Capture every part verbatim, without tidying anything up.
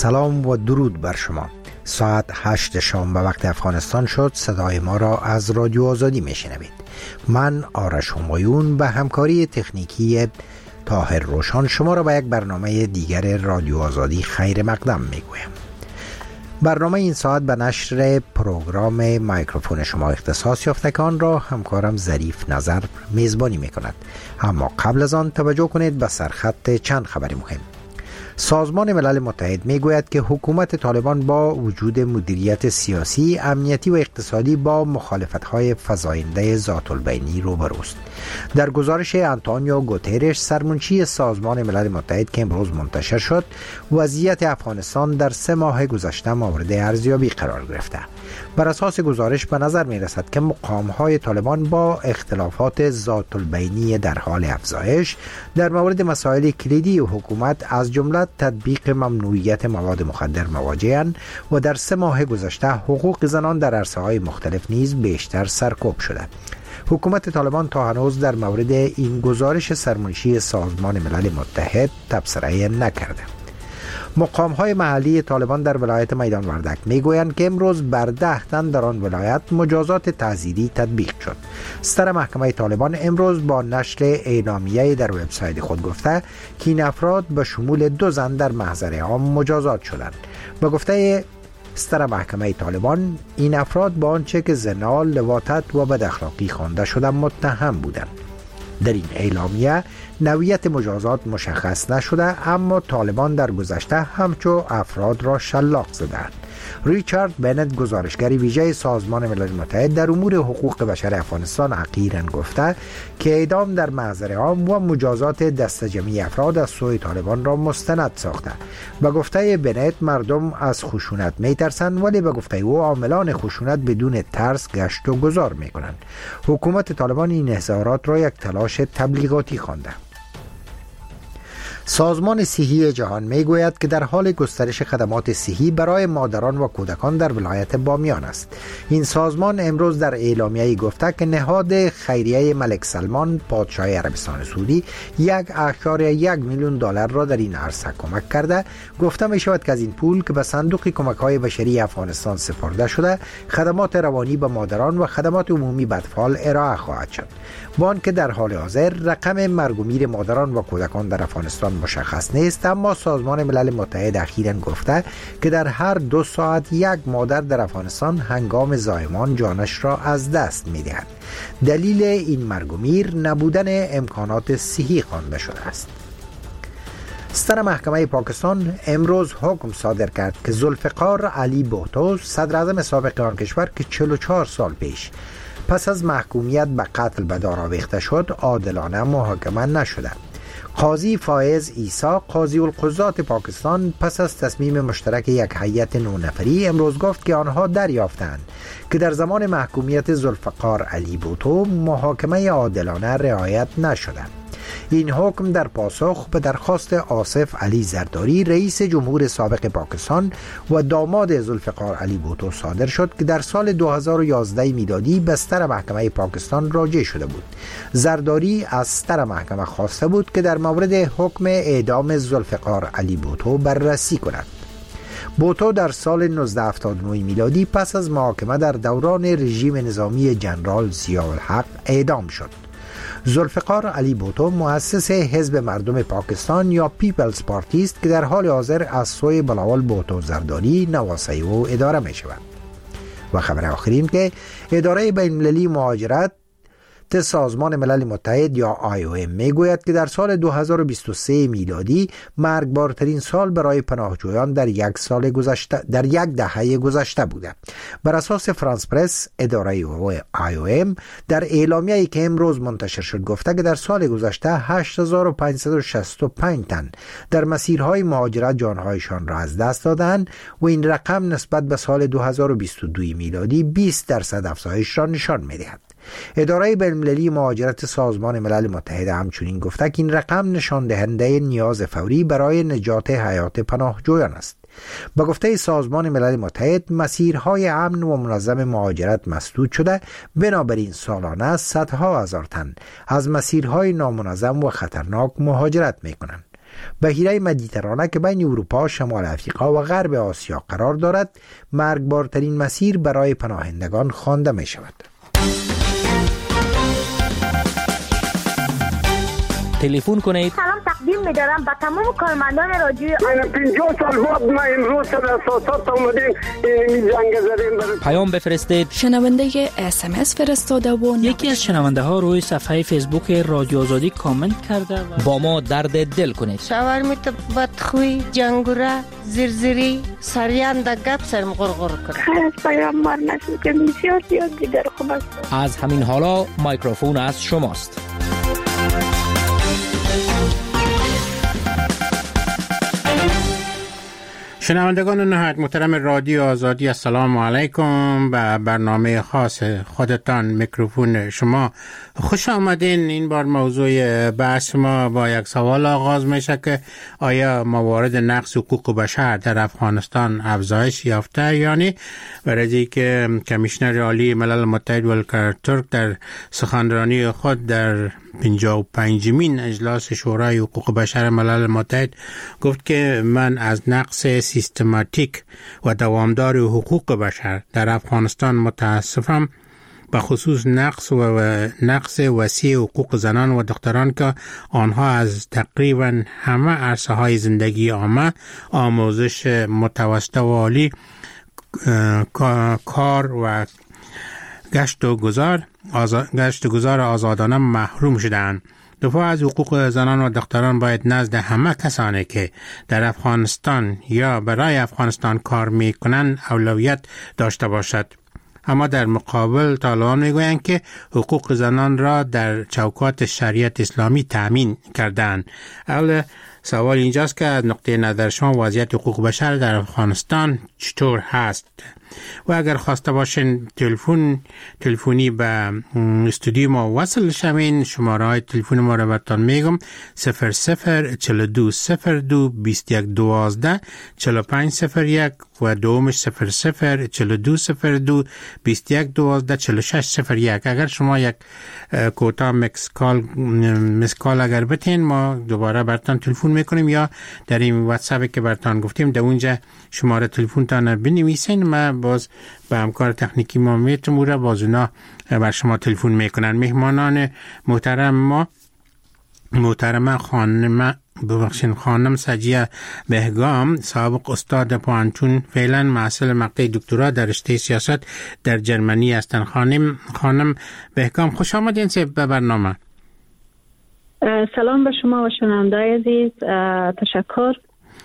سلام و درود بر شما. ساعت هشت شام به وقت افغانستان شد. صدای ما را از رادیو آزادی میشنوید. من آرش همایون به همکاری تکنیکی طاهر روشان شما را به یک برنامه دیگر رادیو آزادی خیر مقدم میگویم. برنامه این ساعت به نشر پروگرام میکروفون شما اختصاص یافته که آن را همکارم ظریف نظر میزبانی میکند. اما قبل از آن توجه کنید به سرخط چند خبر مهم. سازمان ملل متحد میگوید که حکومت طالبان با وجود مدیریت سیاسی، امنیتی و اقتصادی با مخالفت‌های فزاینده ذات البینی روبروست. در گزارش آنتونیو گوترش، سرمنشی سازمان ملل متحد که امروز منتشر شد، وضعیت افغانستان در سه ماه گذشته مورد ارزیابی قرار گرفته. بر اساس گزارش به نظر می رسد که مقام‌های طالبان با اختلافات ذات البینی در حال افزایش در مورد مسائل کلیدی حکومت از جمله تطبیق ممنوعیت مواد مخدر مواجه‌اند و در سه ماه گذشته حقوق زنان در عرصه‌های مختلف نیز بیشتر سرکوب شده. حکومت طالبان تا هنوز در مورد این گزارش سرمنشی سازمان ملل متحد تبصره نکرده. مقام‌های محلی طالبان در ولایت میدان وردک میگویند که امروز بر ده تن در آن ولایت مجازات تعزیری تطبیق شد. ستر محکمه طالبان امروز با نشر اعلامیه‌ای در وبسایت خود گفته که این افراد به شمول دو زن در محضر عام مجازات شدند. به گفته ستر محکمه طالبان، این افراد با آنچه که زنا، لواطت و بداخلاقی خوانده شده متهم بودند. در این اعلامیه نوعیت مجازات مشخص نشده، اما طالبان در گذشته همچو افراد را شلاق زدند. ریچارد بنت، گزارشگر ویژه سازمان ملل متحد در امور حقوق بشر افغانستان، اخیراً گفته که اعدام در محضر عام و مجازات دست جمعی افراد از سوی طالبان را مستند ساخته. به گفته بنت، مردم از خشونت میترسند، ولی به گفته او عاملان خشونت بدون ترس گشت و گذار میکنند. حکومت طالبان این اظهارات را یک تلاش تبلیغاتی خوانده. سازمان صحی جهان میگوید که در حال گسترش خدمات صحی برای مادران و کودکان در ولایت بامیان است. این سازمان امروز در اعلامیه‌ای گفته که نهاد خیریه ملک سلمان پادشاه عربستان سعودی یک اشاره یک میلیون دلار را در این عرصه کمک کرده. گفته می شود که از این پول که به صندوق کمک‌های بشری افغانستان سپرده شده، خدمات روانی به مادران و خدمات عمومی به اطفال ارائه خواهد شد. با آنکه در حال حاضر رقم مرگ و میر مادران و کودکان در افغانستان مشخص نیست، اما سازمان ملل متحد اخیراً گفته که در هر دو ساعت یک مادر در افغانستان هنگام زایمان جانش را از دست می‌دهد. دلیل این مرگ و میر نبودن امکانات صحی خوانده شده است. ستر محکمه پاکستان امروز حکم صادر کرد که ذوالفقار علی بوتو، صدر اعظم سابق آن کشور که چهل و چهار سال پیش پس از محکومیت به قتل به دار آویخته شد، عادلانه محاکمه نشده. قاضی فایز عیسی، قاضی القضات پاکستان، پس از تصمیم مشترک یک هیئت نه نفری امروز گفت که آنها دریافتند که در زمان محکومیت ذوالفقار علی بوتو محاکمه عادلانه رعایت نشده. این حکم در پاسخ به درخواست آصف علی زرداری، رئیس جمهور سابق پاکستان و داماد ذوالفقار علی بوتو صادر شد که در سال دو هزار و یازده میلادی به ستر محکمه پاکستان راجع شده بود. زرداری از ستر محکمه خواسته بود که در مورد حکم اعدام ذوالفقار علی بوتو بررسی کند. بوتو در سال نوزده هفتاد و نه میلادی پس از محاکمه در دوران رژیم نظامی جنرال ضیاءالحق اعدام شد. ذوالفقار علی بوتو مؤسس حزب مردم پاکستان یا پیپلز پارتی است که در حال حاضر از سوی بلاول بوتو زرداری نواسه او اداره می شود. و خبر آخرین که اداره بین‌المللی مهاجرت سازمان ملل متحد یا آی او ام میگوید که در سال دو هزار و بیست و سه میلادی مرگبارترین سال برای پناهجویان در یک سال گذشته در یک دهه گذشته بوده. بر اساس فرانس پرس، اداره آی او ام در اعلامیه‌ای که امروز منتشر شد گفته که در سال گذشته هشت هزار و پانصد و شصت و پنج تن در مسیرهای مهاجرت جانهایشان را از دست دادند و این رقم نسبت به سال دو هزار و بیست و دو میلادی بیست درصد افزایش را نشان می‌دهد. اداره بین‌المللی مهاجرت سازمان ملل متحد همچنین گفته که این رقم نشان دهنده نیاز فوری برای نجات حیات پناهجویان است. با گفته سازمان ملل متحد، مسیرهای امن و منظم مهاجرت مسدود شده، بنابراین سالانه صدها هزار تن از مسیرهای نامنظم و خطرناک مهاجرت می‌کنند. بحیره مدیترانه که بین اروپا، شمال افریقا و غرب آسیا قرار دارد، مرگبارترین مسیر برای پناهندگان خوانده می شود. تلفن کنید. سلام تقدیم می‌دارم به تمام کارمندان رادیو. من پنجاه سال بعد ما امروز در اساسات اومدیم این جنگ زدیم. پیام بفرستید. شنونده اس ام اس فرستاده و یکی از شنونده ها روی صفحه فیسبوک رادیو آزادی کامنت کرده و با ما درد دل کنید. شاورمیت بدخوی، جنگوره، زرزری، سریان در گپ سرم غرغر کرد. خیر از پیامبر نشد که بسیار زیاد دیگر خوب است. از همین حالا میکروفون از شماست. شنوندگان نهایت محترم رادیو آزادی، السلام علیکم. به برنامه خاص خودتان میکروفون شما خوش آمدین. این بار موضوع بحث ما با یک سوال آغاز میشه که آیا موارد نقض حقوق بشر در افغانستان افزایش یافته یا نه؟ برای که کمیشنر عالی ملل متحد ولکر ترک در سخنرانی خود در پنجاه و پنجمین اجلاس شورای حقوق بشر ملل متحد گفت که من از نقص سیستماتیک و دوامدار حقوق بشر در افغانستان متاسفم، به خصوص نقص و نقص وسیع حقوق زنان و دختران که آنها از تقریبا همه عرصه های زندگی عامه، آموزش متوسط و عالی، کار و گشت و گذار آزا... گشت و گذار آزادانه محروم شدند. دفاع از حقوق زنان و دختران باید نزد همه کسانی که در افغانستان یا برای افغانستان کار می کنند اولویت داشته باشد. اما در مقابل طالبان می گویند که حقوق زنان را در چوکات شریعت اسلامی تأمین کردند. اول سوال اینجاست که از نقطه نظر شما وضعیت حقوق بشر در افغانستان چطور هست؟ و اگر خواسته باشین تلفن تلفنی به استودیو ما وصل شوین، شماره های تلفن ما را براتون میگم: صفر صفر چهل و دو صفر دو بیست و یک دوازده چهل و پنج صفر یک و دومش صفر صفر چهل و دو صفر دو بیست و یک دوازده چهل و شش صفر یک. اگر شما یک کوتا مکس کال مس کال اگر بتین، ما دوباره براتون تلفن میکنیم، یا در این واتساپی که براتون گفتیم در اونجا شماره تلفن تان بنویسین، ما باز به همکار تکنیکی ما میتموره باز اونا بر شما تلفن میکنن. مهمانان محترم ما محترم خانم ببخشین خانم سجیه بهگام، سابق استاد پانتون، فعلا محصل مقطع دکترا در رشته سیاست در جرمنی هستند. خانم خانم بهگام خوش آمدین به برنامه. سلام به شما و شنونده‌های عزیز، تشکر.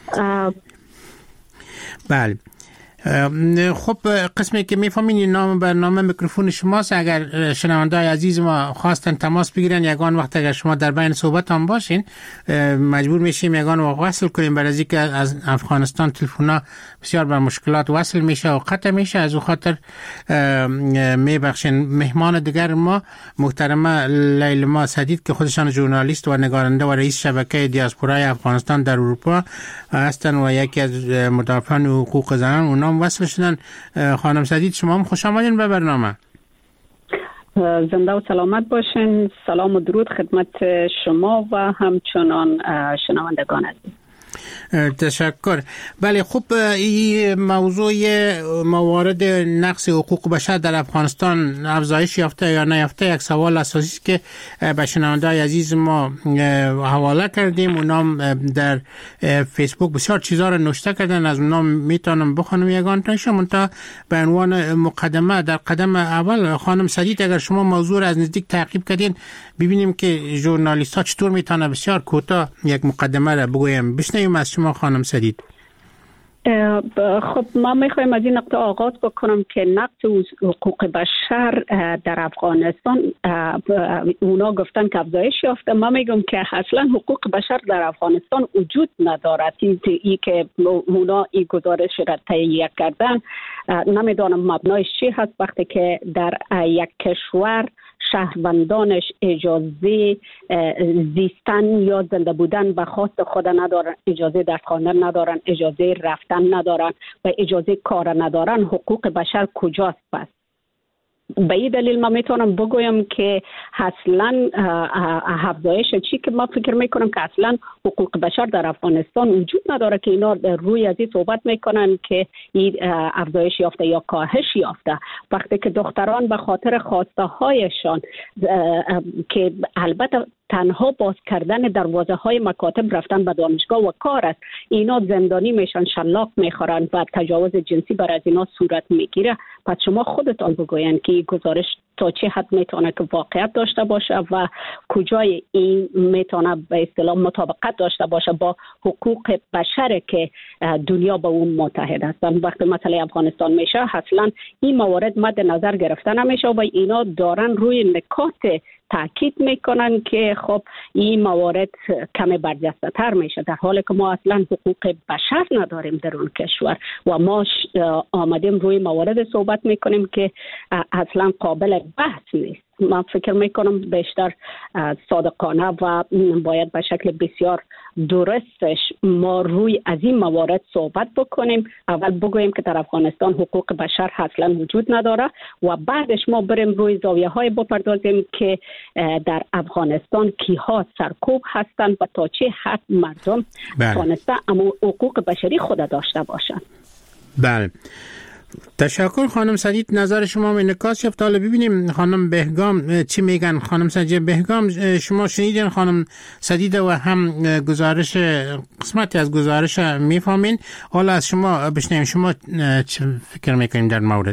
بله، خب قسمی که میفهمین نام برنامه میکروفون شماست. اگر شنونده‌های عزیز ما خواستن تماس بگیرن یگان وقت اگر شما در بین صحبت هم باشین مجبور میشیم یگان وصل کنیم، برای از اینکه از افغانستان تلفن‌ها بسیار بر مشکلات وصل میشه و قطع میشه. از او خاطر میبخشین. مهمان دیگر ما محترمه لیلما سدید که خودشان ژورنالیست و نگارنده و رئیس شبکه دیاسپورای افغانستان در اروپا هستن و یکی از مدافعان حقوق زنان اونام وصل شدن. خانم سدید شما هم خوش آمدین به برنامه. زنده و سلامت باشین. سلام و درود خدمت شما و همچنان شنوندگان عزیز. تشکر. بله، خب این موضوع موارد نقض حقوق بشر در افغانستان افزایش یافته یا نیافته یک سوال اساسی است که به شنونده‌های عزیز ما حواله کردیم. اونام در فیسبوک بسیار چیزا رو نوشته کردن، از اونام میتونم بخونم یگان تاشم تا به عنوان مقدمه. در قدم اول خانم سدید اگر شما موضوع رو از نزدیک تعقیب کردین ببینیم که ژورنالیست ها چطور میتونه بسیار کوتاه یک مقدمه را بگویم. بشنویم از شما خانم سدید. خب ما میخوایم از این نقطه آغاز بکنم که نقض حقوق بشر در افغانستان اونا گفتن که افزایش یافته. ما میگم که اصلا حقوق بشر در افغانستان وجود ندارد. این که اونا این گزارش را تهیه کردن نمیدونم مبنایش چی هست. وقتی که در یک کشور شهروندانش اجازه زیستن یا زنده بودن به خواست خود ندارن، اجازه دست خواندن ندارن، اجازه رفتن ندارن و اجازه کار ندارن، حقوق بشر کجاست؟ پس به این دلیل ما میتونم بگویم که اصلا افزایش چی که ما فکر میکنم که اصلا حقوق بشر در افغانستان وجود نداره که اینا روی از این صحبت میکنن که این افزایش یافته یا کاهش یافته. وقتی که دختران به خاطر خواسته هایشان که البته تنها باز کردن دروازه های مکاتب رفتن به دانشگاه و کار است، اینا زندانی میشن، شلاق میخورن و تجاوز جنسی بر از اینا صورت میگیره. پس شما خودتان بگوین که این گزارش تا چه حد میتونه که واقعیت داشته باشه و کجای این میتونه به اصطلاح مطابقت داشته باشه با حقوق بشر که دنیا با اون متحد هستن. وقتی مسئله افغانستان میشه اصلا این موارد مد نظر گرفته نمیشه و اینا دارن روی نکات تاکید میکنن که خب این موارد کمی برجسته تر میشه، در حالی که ما اصلا حقوق بشر نداریم در اون کشور و ما آمدیم روی موارد صحبت میکنیم که اصلا قابل بحث نیست. من فکر میکنم بیشتر صادقانه و باید به شکل بسیار درستش ما روی از این موارد صحبت بکنیم. اول بگوییم که در افغانستان حقوق بشر اصلا وجود نداره و بعدش ما بریم روی زاویه های بپردازیم که در افغانستان کیها سرکوب هستند و تا چه حد مردم توانسته اما حقوق بشری خود داشته باشند. بله، تشکر خانم سدید. نظر شما می نکاس شفت. حالا ببینیم خانم بهگام چی میگن. خانم سجه بهگام، شما شنیدین خانم سدید و هم گزارش قسمتی از گزارش میفهمین. حالا از شما بشنیم شما چه فکر میکنین در مورد؟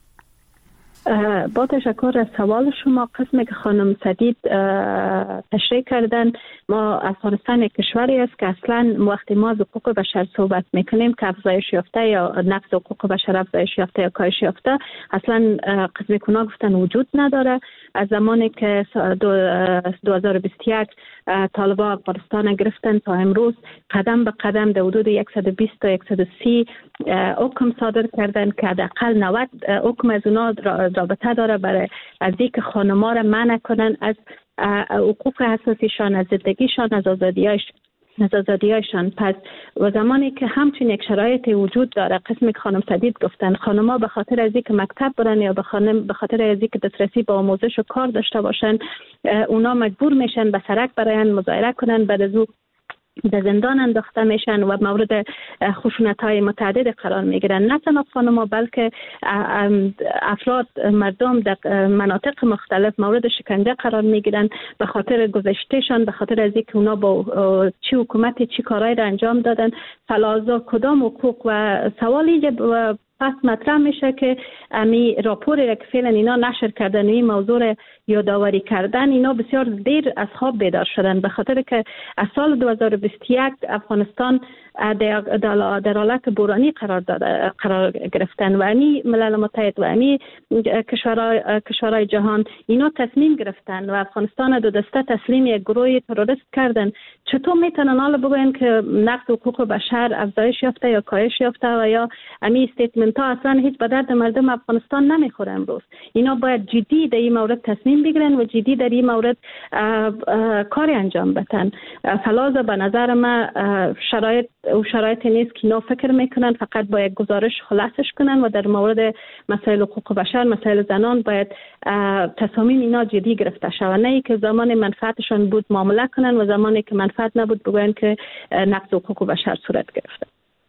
با تشکر از سوال شما. قسمی که خانم سدید تشریح کردن، ما افغانستان یک کشوری است که اصلا وقتی ما از حقوق بشر صحبت میکنیم که افزایش یافته یا نقض حقوق بشر افزایش یافته یا کاهش یافته، اصلا قسمی که اونا گفتن وجود نداره. از زمانی که دو هزار و بیست و یک طالبان افغانستان گرفتن تا امروز قدم به قدم در حدود صد و بیست تا صد و سی حکم صادر کردن که حداقل نود حکم از اونا رابطه داره برای از اینکه خانم‌ها را منع کنن از حقوق اساسیشان، از زندگیشان، از آزادی‌هایش از آزادی‌هایشان. پس و زمانی که همچین یک شرایط وجود داره، قسمی که خانم سدید گفتن، خانم‌ها به خاطر از اینکه مکتب برن یا به خانم به خاطر از اینکه دسترسی به آموزش و کار داشته باشن، اونا مجبور میشن به سرک براین مظاهره کنن، بعد از او به زندان انداخته میشن و مورد خشونت‌های متعدد قرار میگیرن. نه تنها خانم‌ها بلکه افراد مردم در مناطق مختلف مورد شکنجه قرار میگیرن به خاطر گذشتهشان، به خاطر از اینکه اونا با چی حکومتی چی کارهایی را انجام دادن. فلازا کدام حقوق و سوالی که پس مطرح میشه که امی راپوری که فعلا اینا نشر کردن و این موضوع یادآوری کردن، اینا بسیار دیر از خواب بیدار شدن، به خاطر که از سال دو هزار و بیست و یک افغانستان در حالت بورانی قرار داده قرار گرفتن و امی ملل متحد و امی کشورهای کشورهای جهان اینا تصمیم گرفتن و افغانستان دو دسته تسلیم یک گروه تروریست کردن. چطور میتونن حالا بگوین که نقض حقوق بشر افزایش یافته یا کاهش یافته و یا امی استیتمنت ها اصلا هیچ به درد مردم افغانستان نمیخوره؟ امروز اینا باید جدی در این مورد تصمیم بگیرن و جدی در این مورد کاری انجام بدن. فلازا به نظر من شرایط او شرایطی نیست که اینا فکر میکنن فقط با یک گزارش خلاصش کنن و در مورد مسائل حقوق بشر، مسائل زنان باید تصامیم اینا جدی گرفته شود، نه ای که زمان منفعتشان بود معامله کنن و زمانی که منفعت نبود بگوین که نقض حقوق بشر صورت گرفته.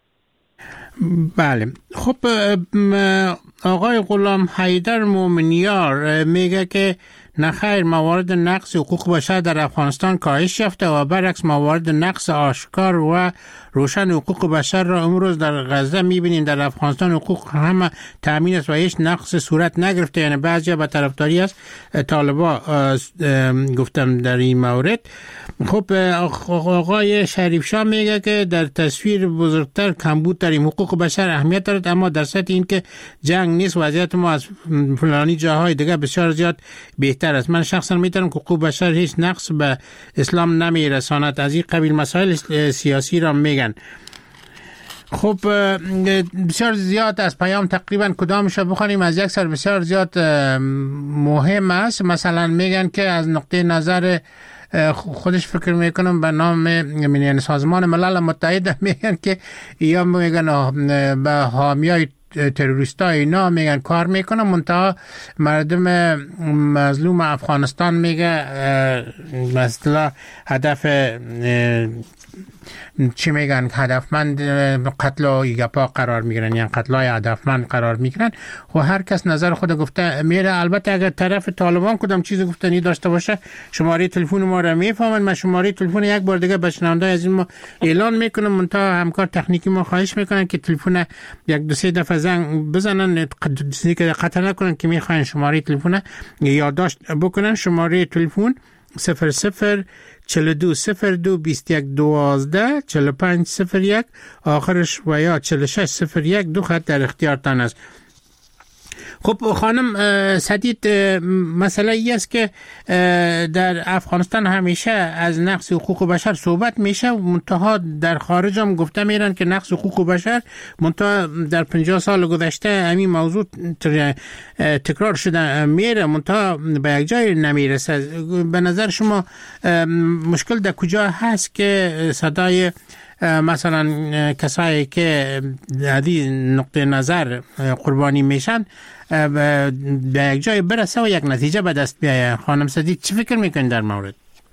بله، خب آقای غلام حیدر مومنیار میگه که نخیر، موارد نقض حقوق بشر در افغانستان کاهش یافته و برعکس موارد نقض آشکار و روشن حقوق بشر را امروز در غزه میبینیم. در افغانستان حقوق همه تامین است و هیچ نقض صورت نگرفته. یعنی بعضی به طرفداری از طالبان گفتم در این مورد. خب آقای شریف شاه میگه که در تصویر بزرگتر کمبود در این حقوق بشر اهمیت دارد، اما در سطح این که جنگ نیست وضعیت ما از فلانی جاهای دیگه بسیار زیاد بهتر است. من شخصا میتونم که حقوق بشر هیچ نقص به اسلام نمیرساند. از این قبیل مسائل سیاسی را میگن. خب بسیار زیاد از پیام تقریبا کدامش رو بخونیم، از یک سر بسیار زیاد مهم است. مثلا میگن که از نقطه نظر خودش فکر میکنم به نام یعنی سازمان ملل متحد میگن که یا میگن به حامیای تروریستا اینا میگن کار میکنن، منتها مردم مظلوم افغانستان میگه مثلا هدف چی میگن هدفمند قتل و یگپا قرار میگیرن، یعنی قتلای هدفمند قرار میگیرن. و هر کس نظر خود گفته میره. البته اگر طرف طالبان کدام چیز گفتنی داشته باشه شماره تلفن ما رو میفهمن. من شماره تلفن یک بار دیگه به شنونده از این ما اعلان میکنم، منتها همکار تکنیکی ما خواهش میکنن که تلفن یک دو سه دفعه زنگ بزنن که قطع نکنن که میخواین شماره تلفن یادداشت بکنن. شماره تلفن صفر صفر چهل و دو صفر دو بیست و یک دوازده چهل و پنج صفر یک آخرش و یا چهل و شش صفر یک دو خط در اختیارتان است. خب خانم سدید، مسئله ای است که در افغانستان همیشه از نقض حقوق بشر صحبت میشه، منتها در خارج هم گفته میرن که نقض حقوق بشر، منتها در پنجاه سال گذشته همین موضوع تکرار شده میره، منتها به یک جای نمیرسه. به نظر شما مشکل در کجا هست که صدای مثلا کسایی که از این نقطه نظر قربانی میشن به یک جای برسه و یک نتیجه به دست بیایه؟ خانم سدید چی فکر میکنید در مورد؟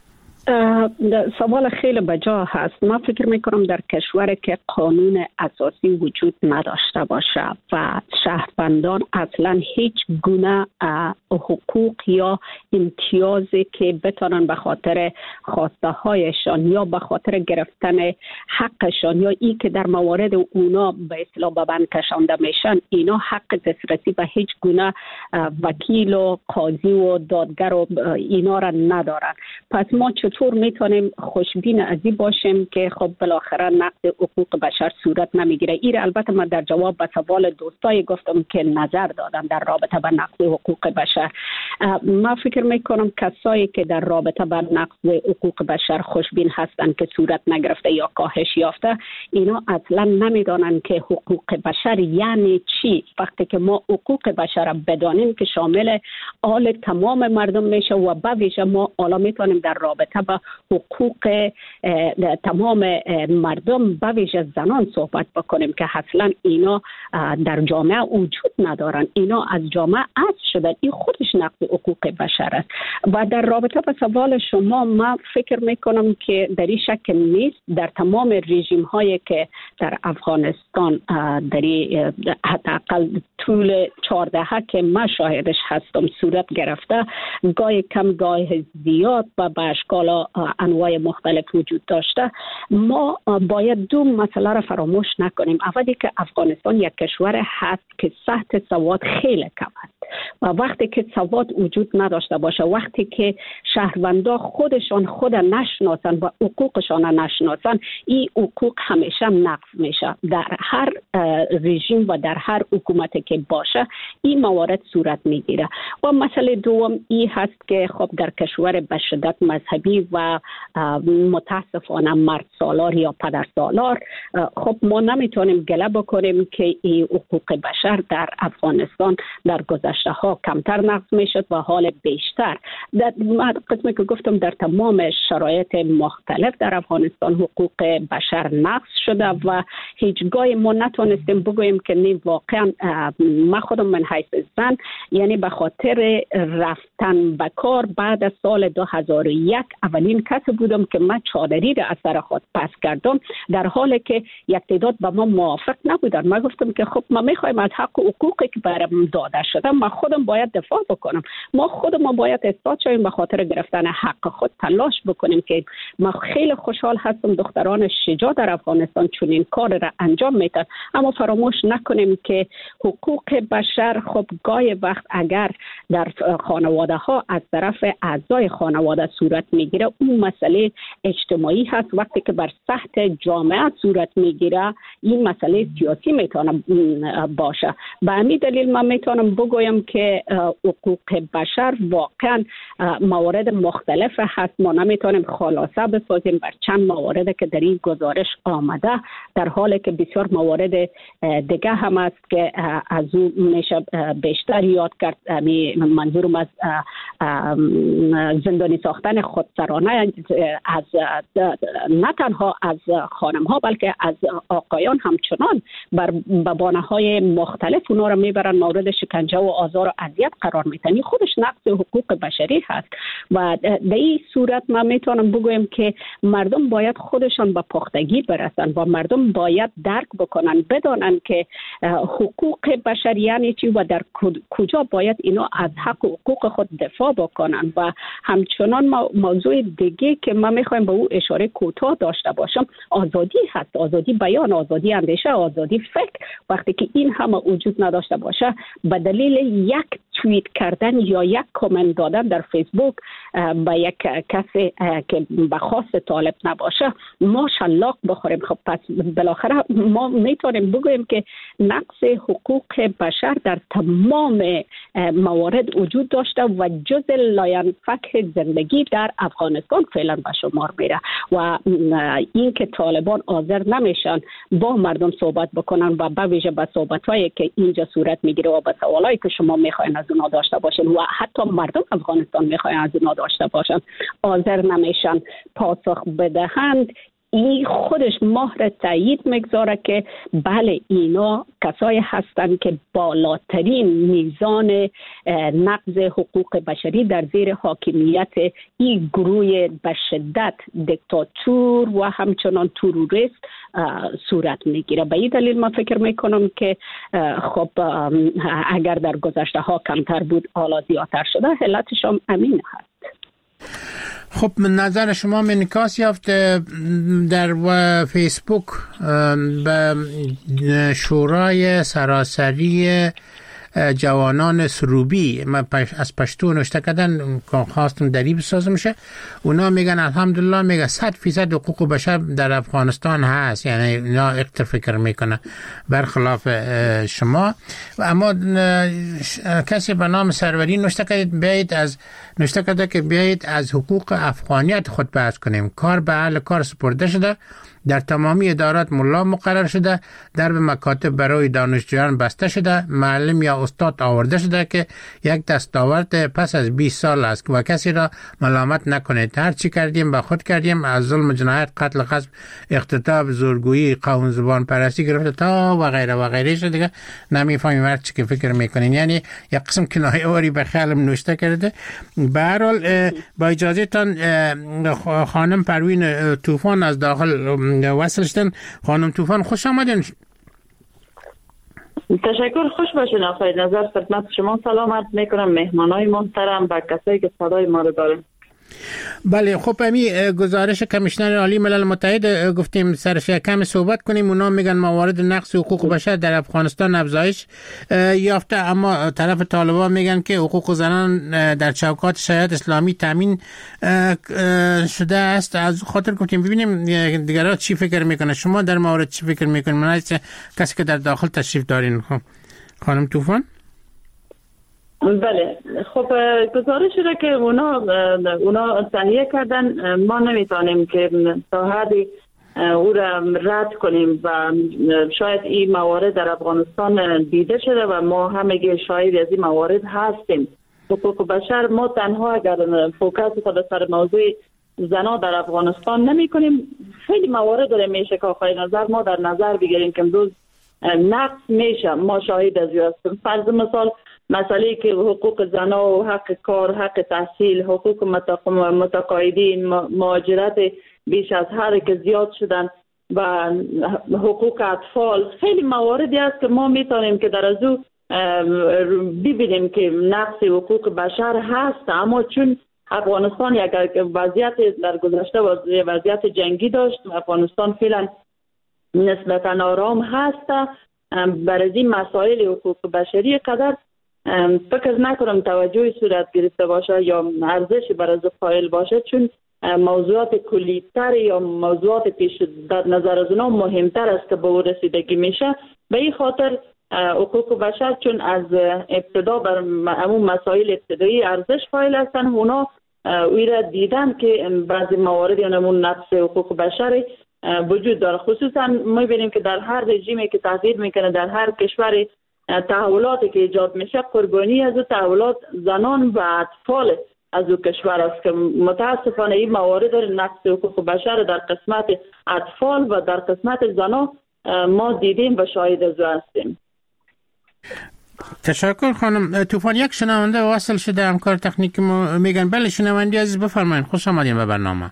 سوال خیلی بجا هست. من فکر میکنم در کشوری که قانون اساسی وجود نداشته باشه و شهروندان اصلا هیچ گونه حقوق یا امتیازی که بتونن به خاطر خواسته هایشان یا به خاطر گرفتن حقشان یا ای که در موارد اونا به اصطلاح به بند کشانده میشن، اینا حق دسترسی به هیچ گونه وکیل و قاضی و دادگر و اینا را ندارن. پس ما چطور میتونیم خوشبین از این باشیم که خب بالاخره نقض حقوق بشر صورت نمیگیره؟ این البته من در جواب به سوال دوستای گفتم که نظر دادن در رابطه با نقض حقوق بشر. من فکر میکنم کسایی که در رابطه با نقض حقوق بشر خوشبین هستن که صورت نگرفته یا کاهش یافته، اینا اصلا نمیدونن که حقوق بشر یعنی چی. وقتی که ما حقوق بشر بدانیم که شامل آل تمام مردم میشه و به ویژه ما حالا میتونیم در رابطه با حقوق تمام مردم به ویژه زنان صحبت بکنیم که اصلا اینا در جامعه وجود ندارن، اینا از جامعه حذف شدن. این خودش نقض حقوق بشر است. و در رابطه با سوال شما من فکر میکنم که در این شکل نیست. در تمام رژیم هایی که در افغانستان در حداقل طول چهارده که من شاهدش هستم صورت گرفته، گاهی کم گاهی زیاد و به اشکال انواع مختلف وجود داشته. ما باید دو مسئله را فراموش نکنیم. اولی که افغانستان یک کشور هست که سطح سواد خیلی کم است و وقتی که سواد وجود نداشته باشه، وقتی که شهروندا خودشان خود نشناسن و حقوقشان نشناسن، این حقوق همیشه نقض میشه. در هر رژیم و در هر حکومتی که باشه این موارد صورت میگیره. و مسئله دوم این هست که خب در کشور به شدت مذهبی و متاسفانه مرد سالار یا پدر سالار، خب ما نمیتونیم گله بکنیم که این حقوق بشر در افغانستان در گذشته ها کمتر نقض میشد و حال بیشتر. در قسمی که گفتم در تمام شرایط مختلف در افغانستان حقوق بشر نقض شده و هیچگاه ما نتونستیم بگوییم که نه واقعا ما خودم من حیث زن، یعنی به خاطر رفتن به کار بعد از سال دو هزار و یک اولین کسی بودم که من چادری را از سر خود پس کردم، در حالی که یک تعداد با ما موافق نبودن. من گفتم که خب ما میخوایم از حق و حقوقی که برام داده شده ما خودم باید دفاع بکنم، ما خودم باید اثبات شویم به خاطر گرفتن حق خود تلاش بکنیم. که ما خیلی خوشحال هستم دختران شجاع در افغانستان چون این کار را انجام میدن، اما فراموش نکنیم که حقوق بشر خب گاهی وقت اگر در خانواده ها از طرف اعضای خانواده صورت میگیره اون مسئله اجتماعی هست. وقتی که بر سطح جامعه صورت میگیره این مسئله سیاسی میتونه باشه. به همین دلیل من میتونم بگویم بگویم که حقوق بشر واقعا موارد مختلف هست. ما نمیتونیم خلاصه بسازیم بر چند موارد که در این گزارش آمده، در حالی که بسیار موارد دیگه هم است که از اون میشه بیشتر یاد کرد. منظورم از زندانی ساختن خودسرانه از نه تنها از خانم ها بلکه از آقایان همچنان بر بهانه های مختلف اونا رو میبرن مورد شکنجه و آزار و اذیت قرار میدن. خودش نقض حقوق بشری هست و در این صورت ما میتونم بگویم که مردم باید خودشان به پختگی برسن و مردم باید درک بکنن، بدانن که حقوق بشری یعنی چی و در کجا باید اینا از حق و حقوق خود دفاع بکنن. و همچنان موضوع دیگه که من میخوایم به او اشاره کوتاه داشته باشم آزادی هست، آزادی بیان، آزادی اندیشه، آزادی فکر. وقتی که این همه وجود نداشته باشه به دلیل یک توییت کردن یا یک کامنت دادن در فیسبوک به یک کسی که به خاص طالب نباشه ما شلاق بخوریم. خب پس بالاخره ما میتونیم بگوییم که نقض حقوق بشر در تمام موارد وجود داشته و جز لاینفک زندگی در افغانستان فعلا به شمار میره و این که طالبان حاضر نمیشن با مردم صحبت بکنن و به ویژه به صحبت‌هایی که اینجا صورت میگیره و به سوالایی که شما میخواین از اونها داشته باشین و حتی مردم افغانستان میخواین از اونها داشته باشن حاضر نمیشن پاسخ بدهند، این خودش مهر تایید میگذاره که بله اینا کسایی هستند که بالاترین میزان نقض حقوق بشری در زیر حاکمیت این گروه به شدت دیکتاتور و همچنان تروریست صورت میگیره. به این دلیل من فکر میکنم که خب اگر در گذشته ها کمتر بود حالا زیادتر شده، علتش هم همین هست. خب نظر شما انعکاس یافت در فیسبوک به شورای سراسری جوانان سروبی من از پشتو نوشته کردن که خواستم دری بسازم میشه. اونا میگن الحمدلله میگه صد فیصد حقوق بشر در افغانستان هست، یعنی اینا اقتر فکر میکنه برخلاف شما. اما کسی به نام سروری نوشته کرد بیایید از نوشته کرده که بیایید از حقوق افغانیت خود بحث کنیم. کار به اهل کار سپرده شده، در تمامی ادارات ملا مقرر شده، درب مکاتب برای دانشجویان بسته شده، معلم یا استاد آورده شده که یک دستاورد پس از بیست سال است و کسی را ملامت نکنید. هر چی کردیم به خود کردیم، از ظلم، جنایت، قتل، غصب، اغتصاب، زورگویی، قوم زبان پرستی گرفته تا و غیره و غیره شده. دیگه نمیفهمیم هر چی که فکر میکنین. یعنی یک قسم کنایه واری به خیالم نوشته کرده. به هر حال با اجازه تان خانم پروین طوفان از داخل وصل شدن. خانم طوفان خوش آمدین. تشکر، خوش باشین آقای نظر. خدمت شما سلام عرض میکنم، مهمانای محترم و کسایی که صدای ما رو دارن. بله خب امی گزارش کمیشنر عالی ملل متحد گفتیم سرش کم صحبت کنیم. اونا میگن موارد نقض حقوق بشر در افغانستان افزایش یافته، اما طرف طالبان میگن که حقوق زنان در چوکات شریعت اسلامی تامین شده است. از خاطر گفتیم ببینیم دیگران چی فکر میکنه. شما در مورد چی فکر میکنید؟ من کسی که در داخل تشریف دارین خانم طوفان. بله خب گزارشی را که اونا اونا تهیه کردن ما نمیتونیم که تا حدی او را رد کنیم و شاید این موارد در افغانستان دیده شده و ما همگی شاهد از این موارد هستیم. حقوق بشر ما تنها اگر فوکس خود سر موضوع زنا در افغانستان نمی کنیم، خیلی موارد داره میشه که آخرین نظر ما در نظر بگیریم که امروز نقص میشه. ما شاهد از این هستیم. فرض مثال مسئله که حقوق زنا و حق کار، حق تحصیل، حقوق متقاعدین، مهاجرت بیش از هر که زیاد شدن و حقوق اطفال، خیلی مواردی است که ما میتونیم که در از او ببینیم که نقص حقوق بشر هست. اما چون افغانستان یک وضعیت در گذشته وضعیت جنگی داشت، افغانستان فعلا نسبتا آرام هست، برای این مسائل حقوق بشری قدر فکر نکنم توجه صورت گرفته باشه یا ارزشی برای قائل باشه، چون موضوعات کلی‌تر یا موضوعات پیش در نظر از اونا مهمتر است که به او رسیدگی میشه. به این خاطر حقوق بشر چون از ابتدا بر همون مسائل ابتدایی ارزش قائل هستن، اونا اوی را دیدن که بعضی موارد یا نمون نقص حقوق بشر وجود داره. خصوصا ما بینیم که در هر رژیمی که تغییر میکنه، در هر کشور تحولاتی که ایجاد میشه، قربانی از تحولات زنان و اطفال از او کشور است که متاسفانه این موارد نقص حقوق بشر در قسمت اطفال و در قسمت زنان ما دیدیم و شاهد از او هستیم. تشکر خانم طوفان. یک شنونده واصل شده، همکار تکنیکی ما میگن. بله شنونده عزیز بفرمایید، خوش آمدین به برنامه.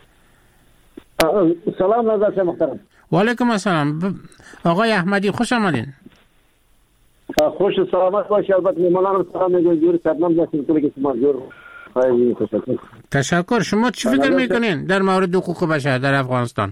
سلام نظر محترم. و علیکم السلام آقای احمدی، خوش آمدین. خوش سلامت باشی. البته میمانان سلام میگم، جور سلام داشتیم که شما جور. تشکر. تشکر. شما چی فکر میکنین در مورد حقوق بشر در افغانستان؟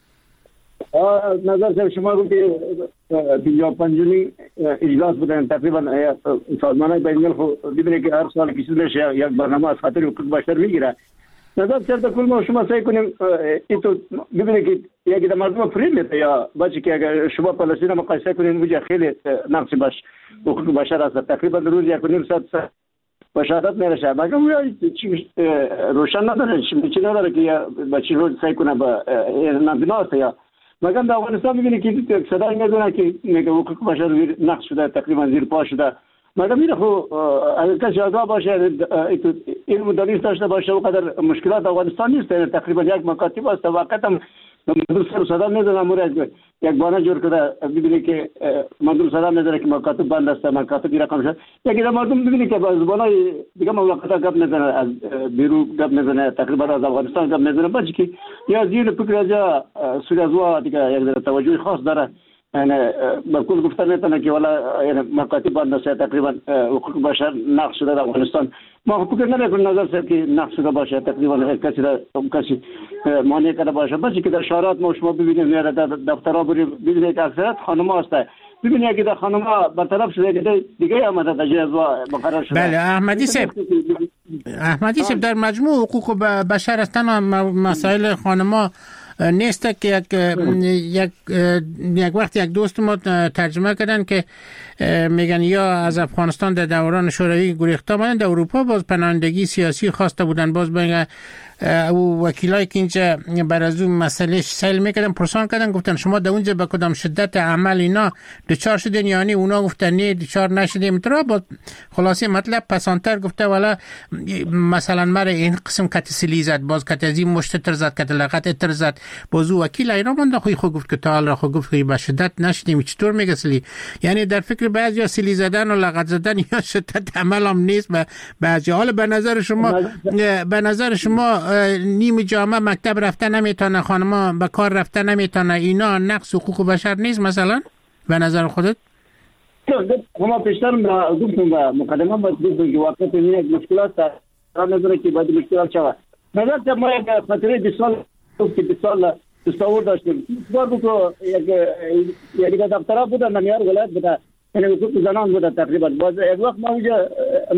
نظر شما رو که پنجاه و پنجمی اجلاس بودن تقریبا سازمان بین‌الملل خو ببینید که هر سال کسی میشه یک برنامه از خاطر حقوق بشر میگیره. نظر چرا کل ما شما سعی کنیم این تو ببینید که یک مردم فری میده یا بچه که اگر شما فلسطین مقایسه کنین وجه خیلی نقص باش حقوق بشر است. تقریبا روز یک و نیم ساعت بشارت میرسه. مگه چی روشن نداره، چی نداره که بچه رو سعی کنه با نابیناست یا مگه در افغانستان میبینی که صدای میدونه که میگه حقوق بشر زیر نقص شده، تقریبا زیر پا شده. مگه میره خو اگر کسی آگاه باشه، علم و دانش داشته باشه، اونقدر مشکلات افغانستان نیست. تقریبا یک مکاتب است واقعا هم مدرسه صدا میزنه، مورد یک بانه جور کرده ببینی که مدرسه صدا میزنه که مکاتب بند است، مکاتب رقم شد. یکی در مردم ببینی که باز بانای دیگه موقتا گپ میزنه، از بیرو گپ میزنه، تقریبا از افغانستان گپ میزنه، بچه که یا زیر فکر از سوی از وا دیگه یک توجه خاص داره. یعنی بکل گفتن میتونه که والا یعنی مکاتب بند است، تقریبا حقوق بشر نقص شده در افغانستان. ما فکر نمیکنم نظر سر که نقص شده باشه، تقریبا کسی را کسی مانع کرده باشه. بچه که در شهرات ما شما ببینید میاره در دفترها ببینید که اکثریت خانم‌ها هست. ببینید که در خانم‌ها برطرف شده که دیگه آمده در جزا مقرر شده. بله احمدی صاحب، احمدی صاحب در مجموع حقوق بشر هستن مسائل خانم‌ها نیست که یک یک یک وقت یک دوست ما ترجمه کردن که میگن یا از افغانستان در دوران شوروی گریخته آمدن، در اروپا باز پناهندگی سیاسی خواسته بودن، باز میگن او وکیلایی که اینجا بر از اون مسئله سیل میکردن پرسان کردن، گفتن شما در اونجا به کدام شدت عمل اینا دچار شدین؟ یعنی اونا گفتن نه دچار نشدیم. مترا با خلاصه مطلب پسانتر گفته والا مثلا مر این قسم کتسلی زد، باز کت از این مشت تر زد، کت لغت تر زد، باز او وکیل اینا من خوی خو گفت که تعال را خو گفت که به شدت نشدیم. چطور میگه سلی؟ یعنی در فکر بعضیا سلی زدن و لغت زدن یا شدت عمل هم نیست. و بعضی حال به نظر شما به نظر شما نیم جامعه مکتب رفته نمیتونه، خانما به کار رفته نمیتونه، اینا نقص حقوق بشر نیست مثلا به نظر خودت؟ ما پیشتر گفتم و مقدمه باید گفتم که واقعا این مشکلات در نظره که باید مشکلات شود. نظر که ما یک خاطره بیست سال که بیست سال تصور داشتیم بار بود یک یک دفترها بودن نمیار ولایت بوده، یعنی حقوق زنان بوده تقریبا. باز یک وقت ما اونجا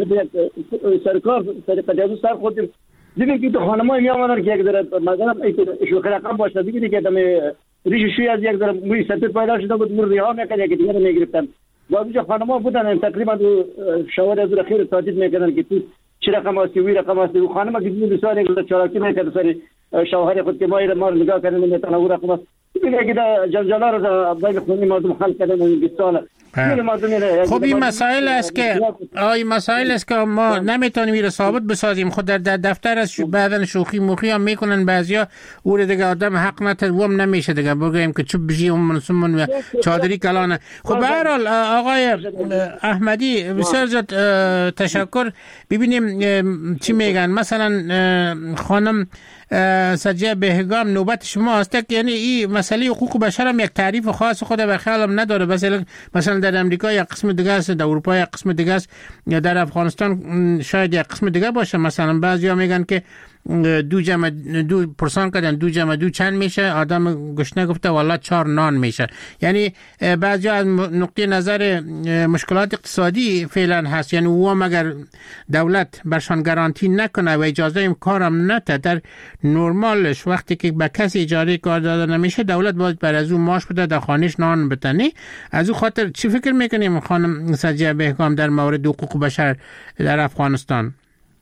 سرکار سرکار سر خودیم دیدیم که تو خانم‌های میامدن که یک ذره مثلا شوخی رقم باشه، دیدی که دم ریش شوی از یک ذره موی سفید پیدا شده بود، مرد ها میکرد که دیگه میگرفتن. بعضی خانم‌ها بودن تقریبا تو شوار از خیر تادید میکردن که تو چه رقم است وی رقم است. و خانم که دیدی بسیار یک چالاکی میکرد سر شوهر خود که ما اینا ما نگاه کردن میتونه او رقم است. دیگه که جنجالا رو بین خونی مردم حل کردن این بیست سال. خب این مسائل است که آی مسائل است که ما نمیتونیم این ثابت بسازیم. خود در دفتر از بعدن شوخی موخی هم میکنن بعضیا، او رو دیگه آدم حق نتوام نمیشه دیگه بگیم که چوب بجی اون منسومون چادری کلانه. خب به هر حال آقای احمدی بسیار زیاد تشکر. ببینیم چی میگن. مثلا خانم سجیه بهگام نوبت شما است. یعنی این مسئله حقوق بشر هم یک تعریف خاص خود به خیالم نداره. مثلا مثلا در امریکا یک قسم دیگه است، در اروپا یک قسم دیگه است، یا در افغانستان شاید یک قسم دیگه باشه. مثلا بعضیا میگن که دو جمع دو پرسان کردن دو جمع دو چند میشه، آدم گشنه گفته والله چهار نان میشه. یعنی بعضیا از نقطه نظر مشکلات اقتصادی فعلا هست، یعنی او مگر دولت برشان گارانتی نکنه و اجازه این کارم نده در نرمالش وقتی که به کسی اجاره کار داده نمیشه دولت باید بر از اون ماش بده، در خانهش نان بتنی. از اون خاطر چی فکر میکنیم خانم سجیه بهکام در مورد حقوق بشر در افغانستان؟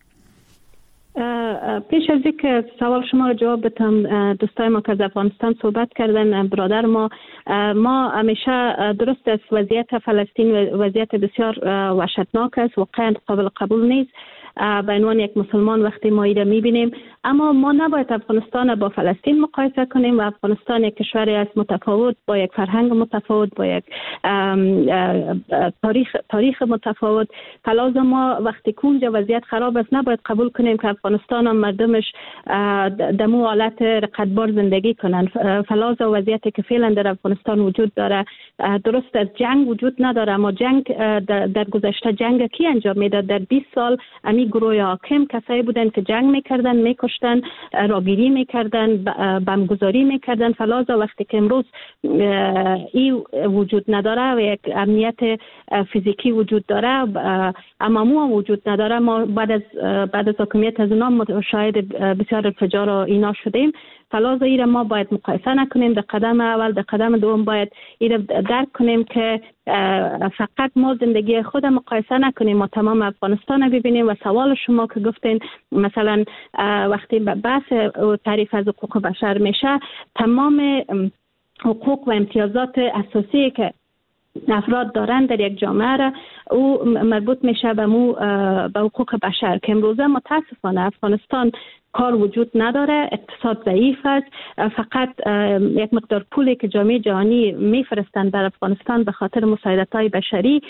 پیش از اینکه سوال شما رو جواب بدم، دوستای ما که از افغانستان صحبت کردن، برادر ما ما همیشه درست است وضعیت فلسطین وضعیت بسیار وحشتناک است، واقعا قابل قبول نیست به عنوان یک مسلمان وقتی ما ایره میبینیم. اما ما نباید افغانستان با فلسطین مقایسه کنیم و افغانستان یک کشوری است متفاوت با یک فرهنگ متفاوت، با یک تاریخ تاریخ متفاوت. فلازم ما وقتی که اونجا وضعیت خراب است نباید قبول کنیم که افغانستان هم مردمش دمو حالت رقتبار زندگی کنن. فلاز وضعیتی که فعلا در افغانستان وجود داره درست از جنگ وجود نداره، اما جنگ در گذشته جنگ کی انجام میداد؟ در بیست سال امی گروه حاکم کسایی بودن که جنگ میکردن، میکشتن، راگیری میکردن، بمبگذاری میکردن. فلازا وقتی که امروز این وجود نداره و یک امنیت فیزیکی وجود داره اما مو وجود نداره، ما بعد از بعد از حکومت از اونا شاهد بسیار انفجار و اینا شدیم. فلازا ایره ما باید مقایسه نکنیم. در قدم اول در قدم دوم باید ایره درک کنیم که فقط ما زندگی خود مقایسه نکنیم، ما تمام افغانستان ببینیم. و سوال شما که گفتین مثلا وقتی بحث تعریف از حقوق بشر میشه، تمام حقوق و امتیازات اساسی که افراد دارن در یک جامعه را او مربوط میشه به مو به حقوق بشر که امروزه متاسفانه افغانستان کار وجود نداره، اقتصاد ضعیف است. فقط یک مقدار پولی که جامعه جهانی میفرستند در افغانستان به خاطر مساعدت‌های بشری،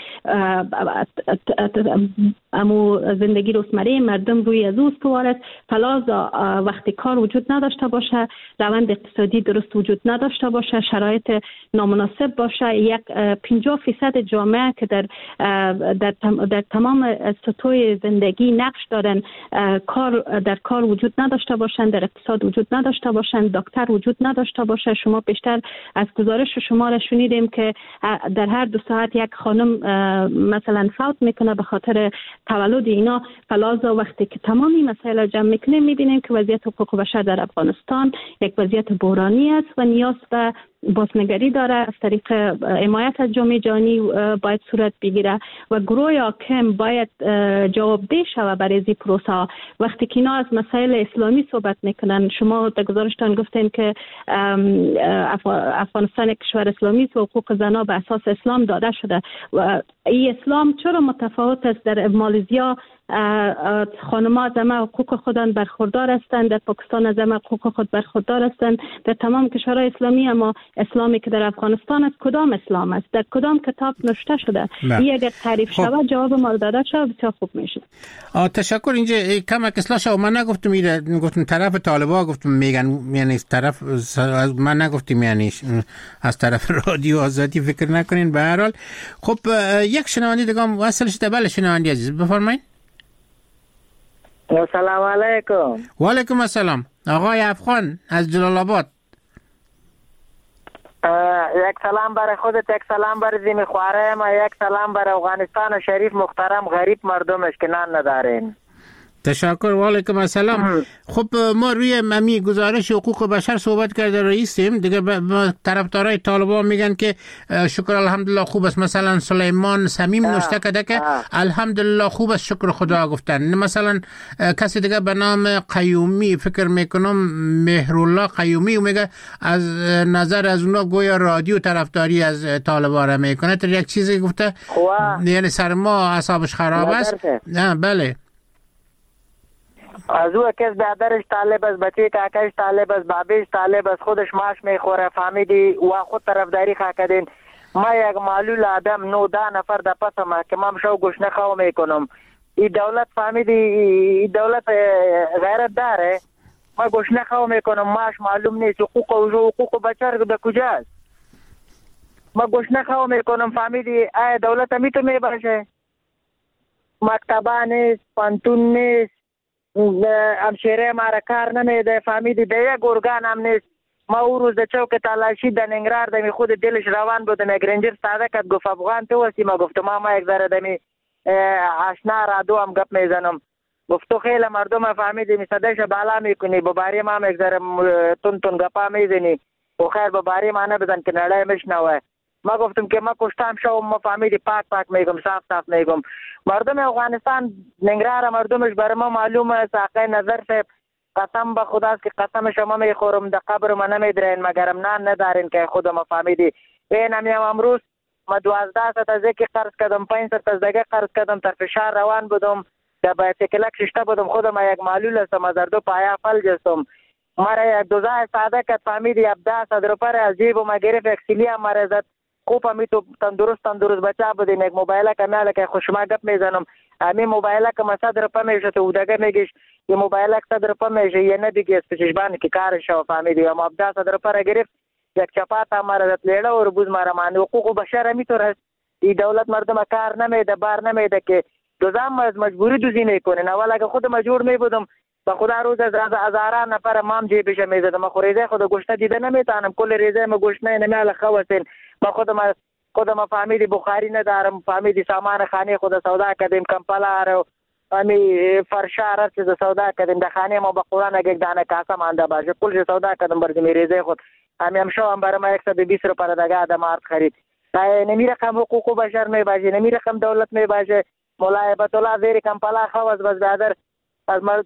امو زندگی روزمره مردم روی از او استوار است. فلازا وقتی کار وجود نداشته باشه، روند اقتصادی درست وجود نداشته باشه، شرایط نامناسب باشه، یک پنجاه فیصد جامعه که در در, در تمام سطوح زندگی نقش دارن کار در کار وجود نداشته باشند، در اقتصاد وجود نداشته باشند، دکتر وجود نداشته باشه. شما بیشتر از گزارش شما را شنیدیم که در هر دو ساعت یک خانم مثلا فوت میکنه به خاطر تولد اینا. فلازا وقتی که تمامی مسائل جمع میکنیم میبینیم که وضعیت حقوق بشر در افغانستان یک وضعیت بحرانی است و نیاز به بازنگری داره. از طریق حمایت از جامعه جهانی باید صورت بگیره و گروه حاکم باید جوابدهی شوه برای این پروسه. وقتی که اینا از مسائل اسلامی صحبت میکنن، شما در گزارشتان گفتین که افغانستان یک کشور اسلامی است و حقوق زنان به اساس اسلام داده شده و این اسلام چرا متفاوت است؟ در مالزیا خانم‌ها از همه حقوق خودان برخوردار هستند، در پاکستان از همه حقوق خود برخوردار هستند، در تمام کشورهای اسلامی. اما اسلامی که در افغانستان است کدام اسلام است؟ در کدام کتاب نوشته شده؟ این اگر تعریف خب. شود جواب ما رو داده شود بسیار خوب میشه. تشکر. اینجا کم اصلاح شد. من نگفتم میره، گفتم طرف طالبا، گفتم میگن یعنی طرف، من نگفتم یعنی از طرف رادیو آزادی فکر نکنین. به هر حال خب یک شنونده دیگه هم وصل شده. بله شنونده عزیز بفرمایید. سلام علیکم. و علیکم السلام. آقای افغان از جلال آباد. یک سلام برای خودت، یک سلام برای زمین خواره ما، یک سلام برای افغانستان شریف محترم غریب مردمش که نان ندارین. تشکر. و علیکم السلام. خب ما روی ممی گزارش حقوق بشر صحبت کرده رئیسیم دیگه. طرفدارای طالبان میگن که شکر الحمدلله خوب است. مثلا سلیمان سمیم نوشته کرده که الحمدلله خوب است شکر خدا گفتن. مثلا کسی دیگه به نام قیومی فکر میکنم مهرالله قیومی میگه از نظر از اونا گویا رادیو طرفداری از طالبان میکنه. تو یک چیزی گفته یعنی سر ما اعصابش خراب است. نه بله. از او کس برادرش طالب است، بچه کاکاش طالب است، بابیش طالب است، خودش ماش میخوره، فهمیدی و خود طرفداری خاکدین. ما یک معلول آدم نو ده نفر در پس محکمه شو گوش نخواه میکنم. این دولت فهمیدی این دولت غیرت داره. ما گوش نخواه میکنم، ماش معلوم نیست، حقوق و حقوق بچه در کجاست؟ ما گوش نخواه میکنم. فهمیدی ای دولت همیتو میباشه، مکتبه نیست، پانتون نیست، همشیره مارا کار نمیده. فهمیدی ده یک ارگان هم نیست. ما او روز ده چوک تلاشی ده ننگرار دمی خود دلش روان بودم. یک رنجر ساده کد گفت افغان تو هستی؟ ما گفتم ما ما یک ذره دمی آشنا رادو هم گپ میزنم. گفت تو خیلی مردم فهمیدی می صدایش بالا میکنی با باری ما میگذارم تون تون گپا میزنی و خیر با باری ما نبزن که نړۍ مشنوه. ما گفتم که ما کشتم شو ما فهمیدی پاک پاک میگم صاف صاف میگم. مردم افغانستان ننگرهار مردمش بر ما معلومه ساقه نظر صاحب قسم به خداست که قسم شما میخورم در قبر ما نمیدرین مگرم نان ندارین که خودم فهمیدی. اینم یم امروز ما دوازده ست از یکی قرض کردم پنج ست از دیگه قرض کردم تر فشار روان بودم در بایسیکلک ششته بودم خودم یک معلول هستم از دو پایا فلج هستم. مرا یک دوزه ساده کت فهمیدی هفده صد روپه از جیب ما گرفت یک سیلی هم مرا زد خوب همی تو تندرست تندرست بچه بودیم یک موبایل که میاله که خوشما گپ میزنم امی موبایل که ما صد روپه میشه تو دگه میگیش یه موبایل که صد روپه میشه یه ندیگه اسپشیشبانی که کارش و فهمیدی اما هفده صد روپه را گرفت یک چپات هم مرا زد لیده و ربوز مرا معنی حقوق بشر همی طور هست این دولت مردم کار نمیده بار نمیده که دوزام از مجبوری دوزی میکنه نه ولی اگه خود مجبور میبودم با خدا روز از هزاران نفر مام جیبش میزدم خو ریزه خود گوشت دیده نمیتونم کل ریزه ما گوشت نه نمیاله خواسین ما خودم خودم فهمیدی بخاری ندارم فهمیدی سامان خانه خود سودا کردیم کمپلا رو امی فرشار چیز سودا کردیم در خانه ما با قرآن یک دانه کاسه مانده باشه کل سودا کردم بردیم ریزه خود امی هم شو هم برای ما صد و بیست رو پر دگه آدم آرد خرید نمی رقم حقوق بشر می باشه نمی رقم دولت می باشه مولای بطولا زیر کمپلا خواست بس بیادر از مرد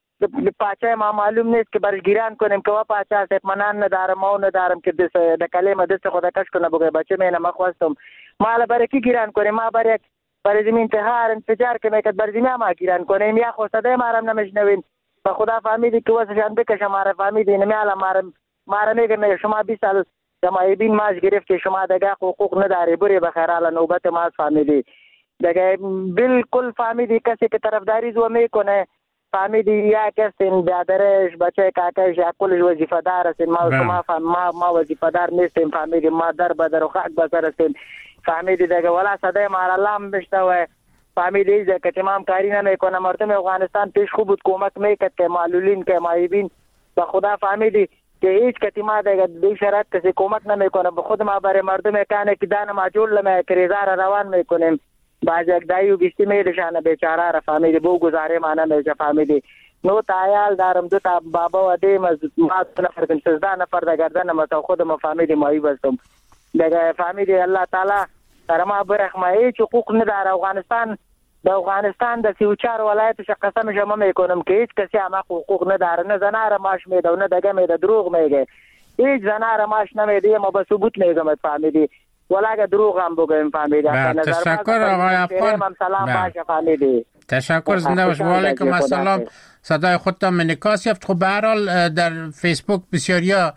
پاچه ما معلوم نیست که برش گیران کنیم که و پاچه هست منان ندارم او ندارم که در کلمه دست خود کش کنه بگه بچه مینه ما خواستم ما برای کی گیران کنیم ما برای برای زمین انتحار انفجار که میکد برای زمین ما گیران کنیم یا خواسته مارم نمیشنوین و خدا فهمیدی که واسشان بکشه ماره فهمیدی نمیالا مارم ماره میگه شما بیست سال جماعیبین ماش گرفت که شما دگه حقوق نداری بری بخیر حالا نوبت ماش فهمیدی دگه بالکل فهمیدی کسی که طرفداری زو میکنه فهمیدی یا کسین بیادرش بچه کاکش یا کلش وظیفه دار هستین ما ما ما ما وظیفه دار نیستیم فهمیدی ما در بدر و خاک بسر هستین فهمیدی دیگه ولا صدای مار الله هم بشنوه فهمیدی ایزه که تمام کاری نمیکنه مردم افغانستان پیش خوب بود کمک میکرد که معلولین که معیبین به خدا فهمیدی که هیچ کتی ما دیگه بی شرط کسی کمک نمیکنه به خود ما برای مردم کانه که دانه ماجول لمه کریزار روان میکنیم باز یک دایو بیستی میلشانه بیچاره را فهمیدی بو گزاره ما نمیشه فهمیدی نو تایال دارم دو تا بابا و دیم از ما نفر کن سزده نفر دا گردن ما تا خود ما فهمیدی مایی بستم دیگه فهمیدی الله تعالی در ما برخمه هیچ حقوق نداره افغانستان در افغانستان در سی و چار ولایتش قسم شما میکنم که هیچ کسی هم حقوق نداره نه زنار ماش میده و نه دگه میده دروغ میگه هیچ زنار ماش نمیده ما به ثبوت میگم فهمیدی ولی اگه دروغ هم بگم فهمیدی تشکر آقای افغان سلام باشه فهمیدی تشکر زنده باش و علیکم السلام صدای خودتان منعکاس یافت. خب به هر حال در فیسبوک بسیاریا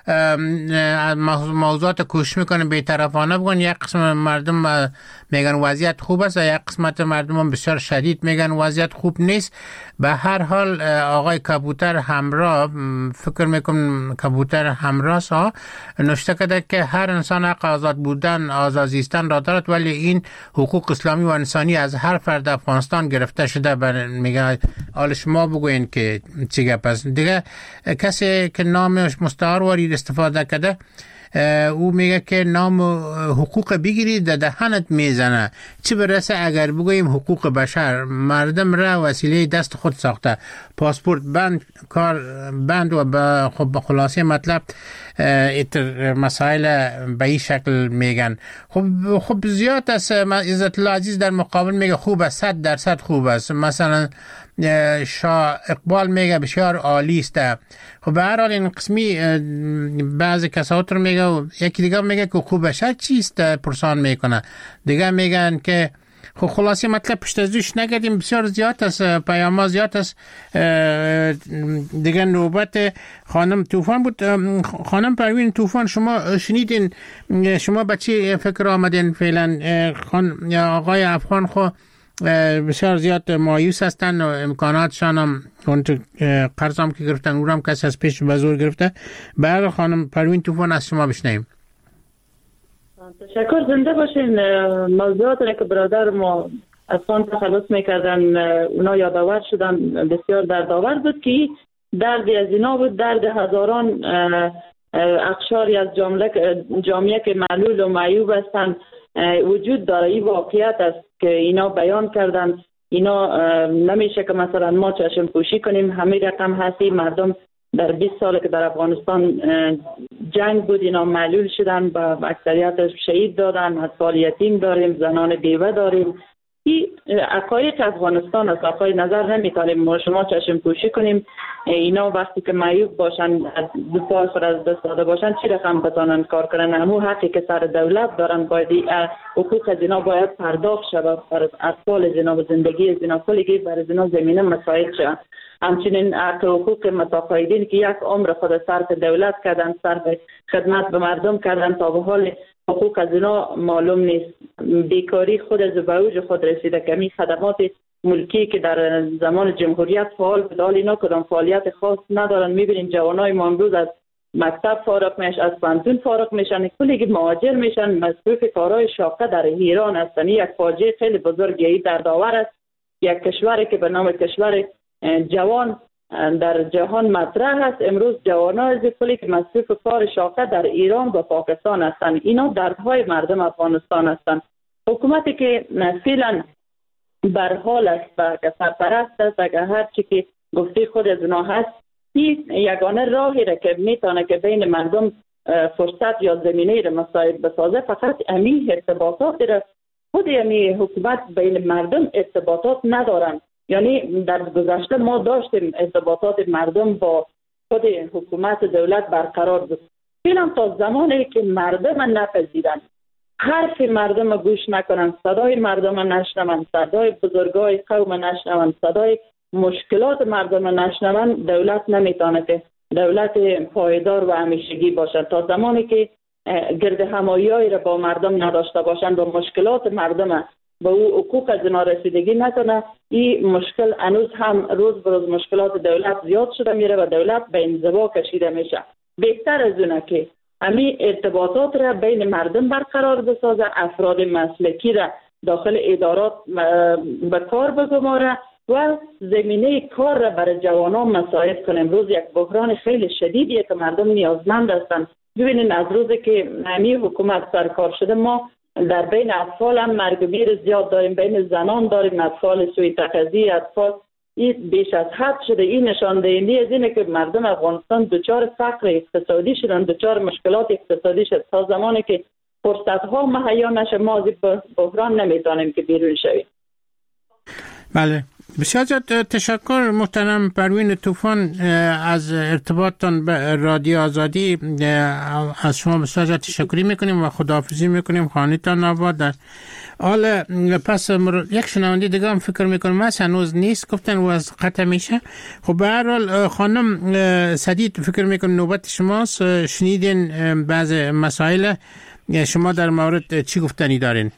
موضوعات کوشش میکنن بی‌طرفانه بگن یک قسم مردم میگن وضعیت خوب است یک قسمت مردم هم بسیار شدید میگن وضعیت خوب نیست. به هر حال آقای کبوتر همراه فکر میکنم کبوتر همراه ها نوشته کرده که هر انسان حق آزاد بودن آزاد زیستن را دارد ولی این حقوق اسلامی و انسانی از هر فرد افغانستان گرفته شده. میگه حال شما بگوین که چی گپ است. دیگه کسی که نامش مستعار وارد استفاده کرده او میگه که نام حقوق بگیرید در دهنت میزنه چی برسه اگر بگوییم حقوق بشر. مردم را وسیله دست خود ساخته پاسپورت بند کار بند و خب خلاصه مطلب ایتر مسائل به این شکل میگن. خب خب زیاد است. عزت الله عزیز در مقابل میگه خوب است صد درصد خوب است. مثلا شاه اقبال میگه بسیار عالی است. خب به هر حال این قسمی بعضی کسات رو میگه و یکی دیگه میگه که خوب بشر چیست پرسان میکنه دیگه میگن که خب خلاصی مطلب پشت از روش نگردیم بسیار زیاد است پیام زیاد است. دیگه نوبت خانم طوفان بود. خانم پروین طوفان شما شنیدین شما به چی فکر آمدین فعلا؟ خان آقای افغان خو بسیار زیاد مایوس هستن و امکاناتشان هم اون تو قرض هم که گرفتن اون هم کسی از پیش به زور گرفته. بعد خانم پروین طوفان از شما بشنویم. تشکر زنده باشین. موضوعاتی که برادر ما افغان تخلص میکردن اونا یادآور شدن بسیار دردآور بود که دردی از اینا بود درد هزاران اقشاری از جامعه که معلول و معیوب هستن وجود داره. این واقعیت است که اینا بیان کردن اینا نمیشه که مثلا ما چشم پوشی کنیم. همه رقم هستی مردم در بیست سال که در افغانستان جنگ بود اینا معلول شدن و اکثریت شهید دادن. اطفال یتیم داریم، زنان بیوه داریم. این حقایق افغانستان است. آقای نظر نمیتونیم ما شما چشم پوشی کنیم. اینا وقتی که معیوب باشن، دو پای خود از دست داده باشن، چی رقم بتانن کار کنن؟ همو حقی که سر دولت دارن باید حقوق از اینا باید پرداخت شود. بر اطفال از اینا و زندگی از اینا کلگی بر از اینا زمینه مساعد شد. همچنین حقوق متقاعدین که یک عمر خود صرف دولت کردن، صرف خدمت به مردم کردن، تا به حال حقوق از اینا معلوم نیست. بیکاری خود از به اوج خود رسیده که می خدمات ملکی که در زمان جمهوریت فعال بود، حال اینا کدام فعالیت خاص ندارن. میبینیم جوانای ما امروز از مکتب فارغ میشن، از پانتون فارغ میشن، کلی مهاجر میشن، مصروف کارهای شاقه در ایران هستن. یک فاجعه خیلی بزرگی در داور است. یک کشوری که به نام کشور جوان در جهان مطرح است، امروز جوانان از کلی که مصروف کار شاقه در ایران و پاکستان هستند. اینا دردهای مردم افغانستان هستند. حکومتی که فعلا بر حال است و که سرپرست است و که هر چی که گفته خود از اونا هست، این یگانه راهی را که میتونه که بین مردم فرصت یا زمینه را مساعد بسازه فقط امی ارتباطات را. خود امی حکومت بین مردم ارتباطات ندارن. یعنی در گذشته ما داشتیم ارتباطات مردم با خود حکومت دولت برقرار بود. فعلا تا زمانی که مردم نپذیرن، حرف مردم گوش نکنن، صدای مردم نشنون، صدای بزرگای قوم نشنون، صدای مشکلات مردم نشنون، دولت نمیتونه که دولت پایدار و همیشگی باشد. تا زمانی که گرد همایی را با مردم نداشته باشند و مشکلات مردم به او حقوق از اینا رسیدگی نکنه، این مشکل هنوز هم روز به روز مشکلات دولت زیاد شده میره و دولت به انزوا کشیده میشه. بهتر از اونه که همین ارتباطات را بین مردم برقرار بسازه، افراد مسلکی را داخل ادارات به کار بگماره و زمینه کار را برای جوانان مساعد کنه. امروز یک بحران خیلی شدیدیه که مردم نیازمند هستند. ببینید از روزی که همین حکومت سرکار شده ما در بین اطفال هم مرگ و میر زیاد داریم، بین زنان داریم، اطفال سوی تغذیه، اطفال این بیش از حد شده. این نشان دهنده از اینه که مردم افغانستان دچار فقر اقتصادی شدن، دچار مشکلات اقتصادی شد. تا زمانی که فرصت ها مهیا نشه ما از بحران نمیتونیم که بیرون شویم. بله، بسیار زیاد تشکر محترم پروین طوفان از ارتباطتان به رادیو آزادی. از شما بسیار زیاد تشکری میکنیم و خداحافظی میکنیم. خانه‌تان آباد. در حال پس یک شنونده دیگه هم فکر میکنم من هنوز نیست، گفتن و از قطع میشه. خب به هر حال خانم سدید فکر میکنم نوبت شماست. شنیدین بعض مسائل، شما در مورد چی گفتنی دارین؟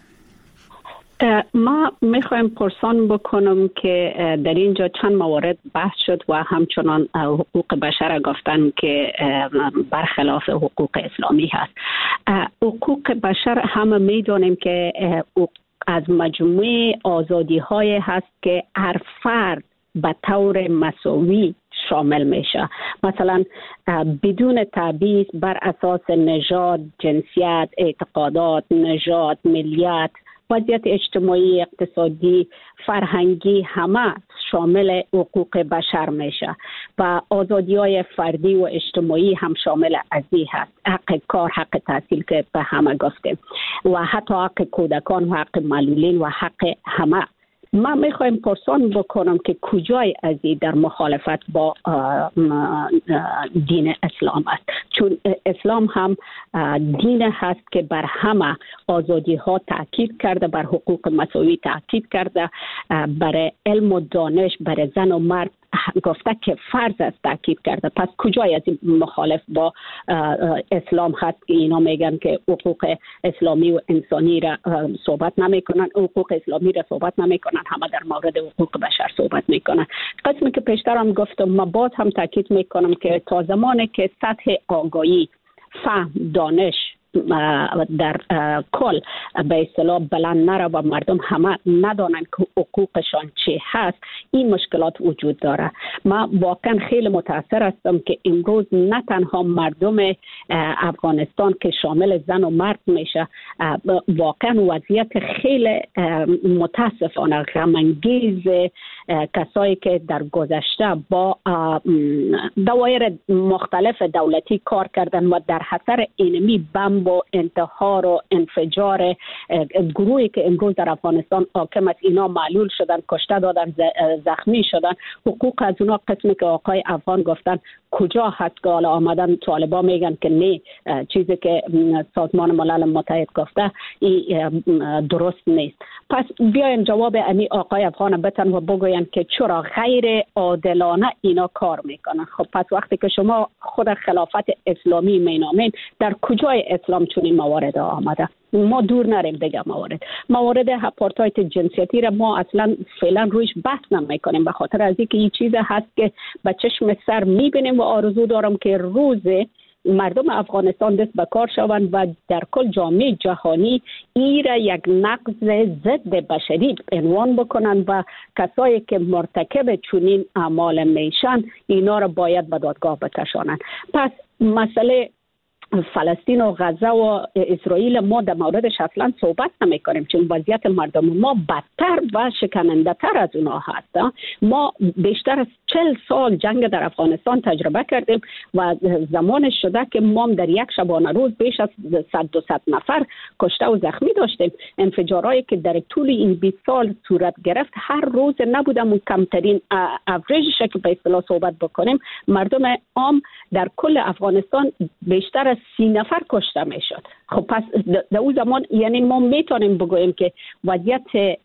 ما میخوایم پرسان بکنم که در اینجا چند موارد بحث شد و همچنان حقوق بشر گفتن که برخلاف حقوق اسلامی هست. حقوق بشر همه میدونیم که از مجموعه آزادی های هست که هر فرد به طور مساوی شامل میشه. مثلا بدون تبعیض بر اساس نژاد، جنسیت، اعتقادات، نژاد، ملیت، وضعیت اجتماعی، اقتصادی، فرهنگی همه شامل حقوق بشر میشه و آزادی‌های فردی و اجتماعی هم شامل از این هست. حق کار، حق تحصیل که به همه گفتیم و حتی حق کودکان و حق معلولین و حق همه. من میخوایم پرسان بکنم که کجای از این در مخالفت با دین اسلام است؟ چون اسلام هم دین هست که بر همه آزادی ها تاکید کرده، بر حقوق مساوی تاکید کرده، برای علم و دانش برای زن و مرد گفته که فرض است تاکید کرده. پس کجای از این مخالف با اسلام هست که اینا میگن که حقوق اسلامی و انسانی را صحبت نمیکنن، حقوق اسلامی را صحبت نمیکنن، همه در مورد حقوق بشر صحبت میکنن. قسمی که پیشتر هم گفتم، ما باز هم تاکید میکنم که تا زمانی که سطح آگاهی، فهم، دانش در کل به اصطلاح بلند نره و مردم همه ندانند که حقوقشان چی هست، این مشکلات وجود داره. من واقعا خیلی متاثر هستم که امروز نه تنها مردم افغانستان که شامل زن و مرد میشه، واقعا وضعیت خیلی متاسفانه غم انگیز کسایی که در گذشته با دوایر مختلف دولتی کار کردن و در خطر اینمی بمب و انتحار و انفجار گروهی که امروز در افغانستان حاکم است، اینا معلول شدن، کشته دادن، زخمی شدن. حقوق از اونا قسمی که آقای افغان گفتن کجا هست که حالا آمدن طالبا میگن که نه، چیزی که سازمان ملل متحد گفته این درست نیست. پس بیاین جواب امی آقای افغان بتن و بگوین که چرا غیر عادلانه اینا کار میکنن. خب پس وقتی که شما خود خلافت اسلامی مینامین، در کجای اسلام چنین موارد آمده؟ ما دور نریم دیگه موارد موارد اپارتاید جنسیتی را ما اصلا فعلا رویش بحث نمیکنیم، به خاطر از اینکه این چیز هست که به چشم سر میبینیم و آرزو دارم که روز مردم افغانستان دست به کار شوند و در کل جامعه جهانی این را یک نقض ضد بشری عنوان بکنند و کسایی که مرتکب چنین اعمال میشن اینا را باید به دادگاه بکشانند. پس مسئله فلسطین و غزه و اسرائیل ما در موردش اصلا صحبت نمی کنیم، چون وضعیت مردم ما بدتر و شکننده تر از اونها هست. ما بیشتر از چل سال جنگ در افغانستان تجربه کردیم و زمانش شده که ما در یک شبانه روز بیش از صد دو صد نفر کشته و زخمی داشتیم. انفجارهایی که در طول این بیست سال صورت گرفت هر روز نبودم کمترین اوریجش که به اصطلاح صحبت بکنیم، مردم عام در کل افغانستان بیشتر از سی نفر کشته می شد. خب پس در اون زمان یعنی ما میتونیم بگوییم که وضعیت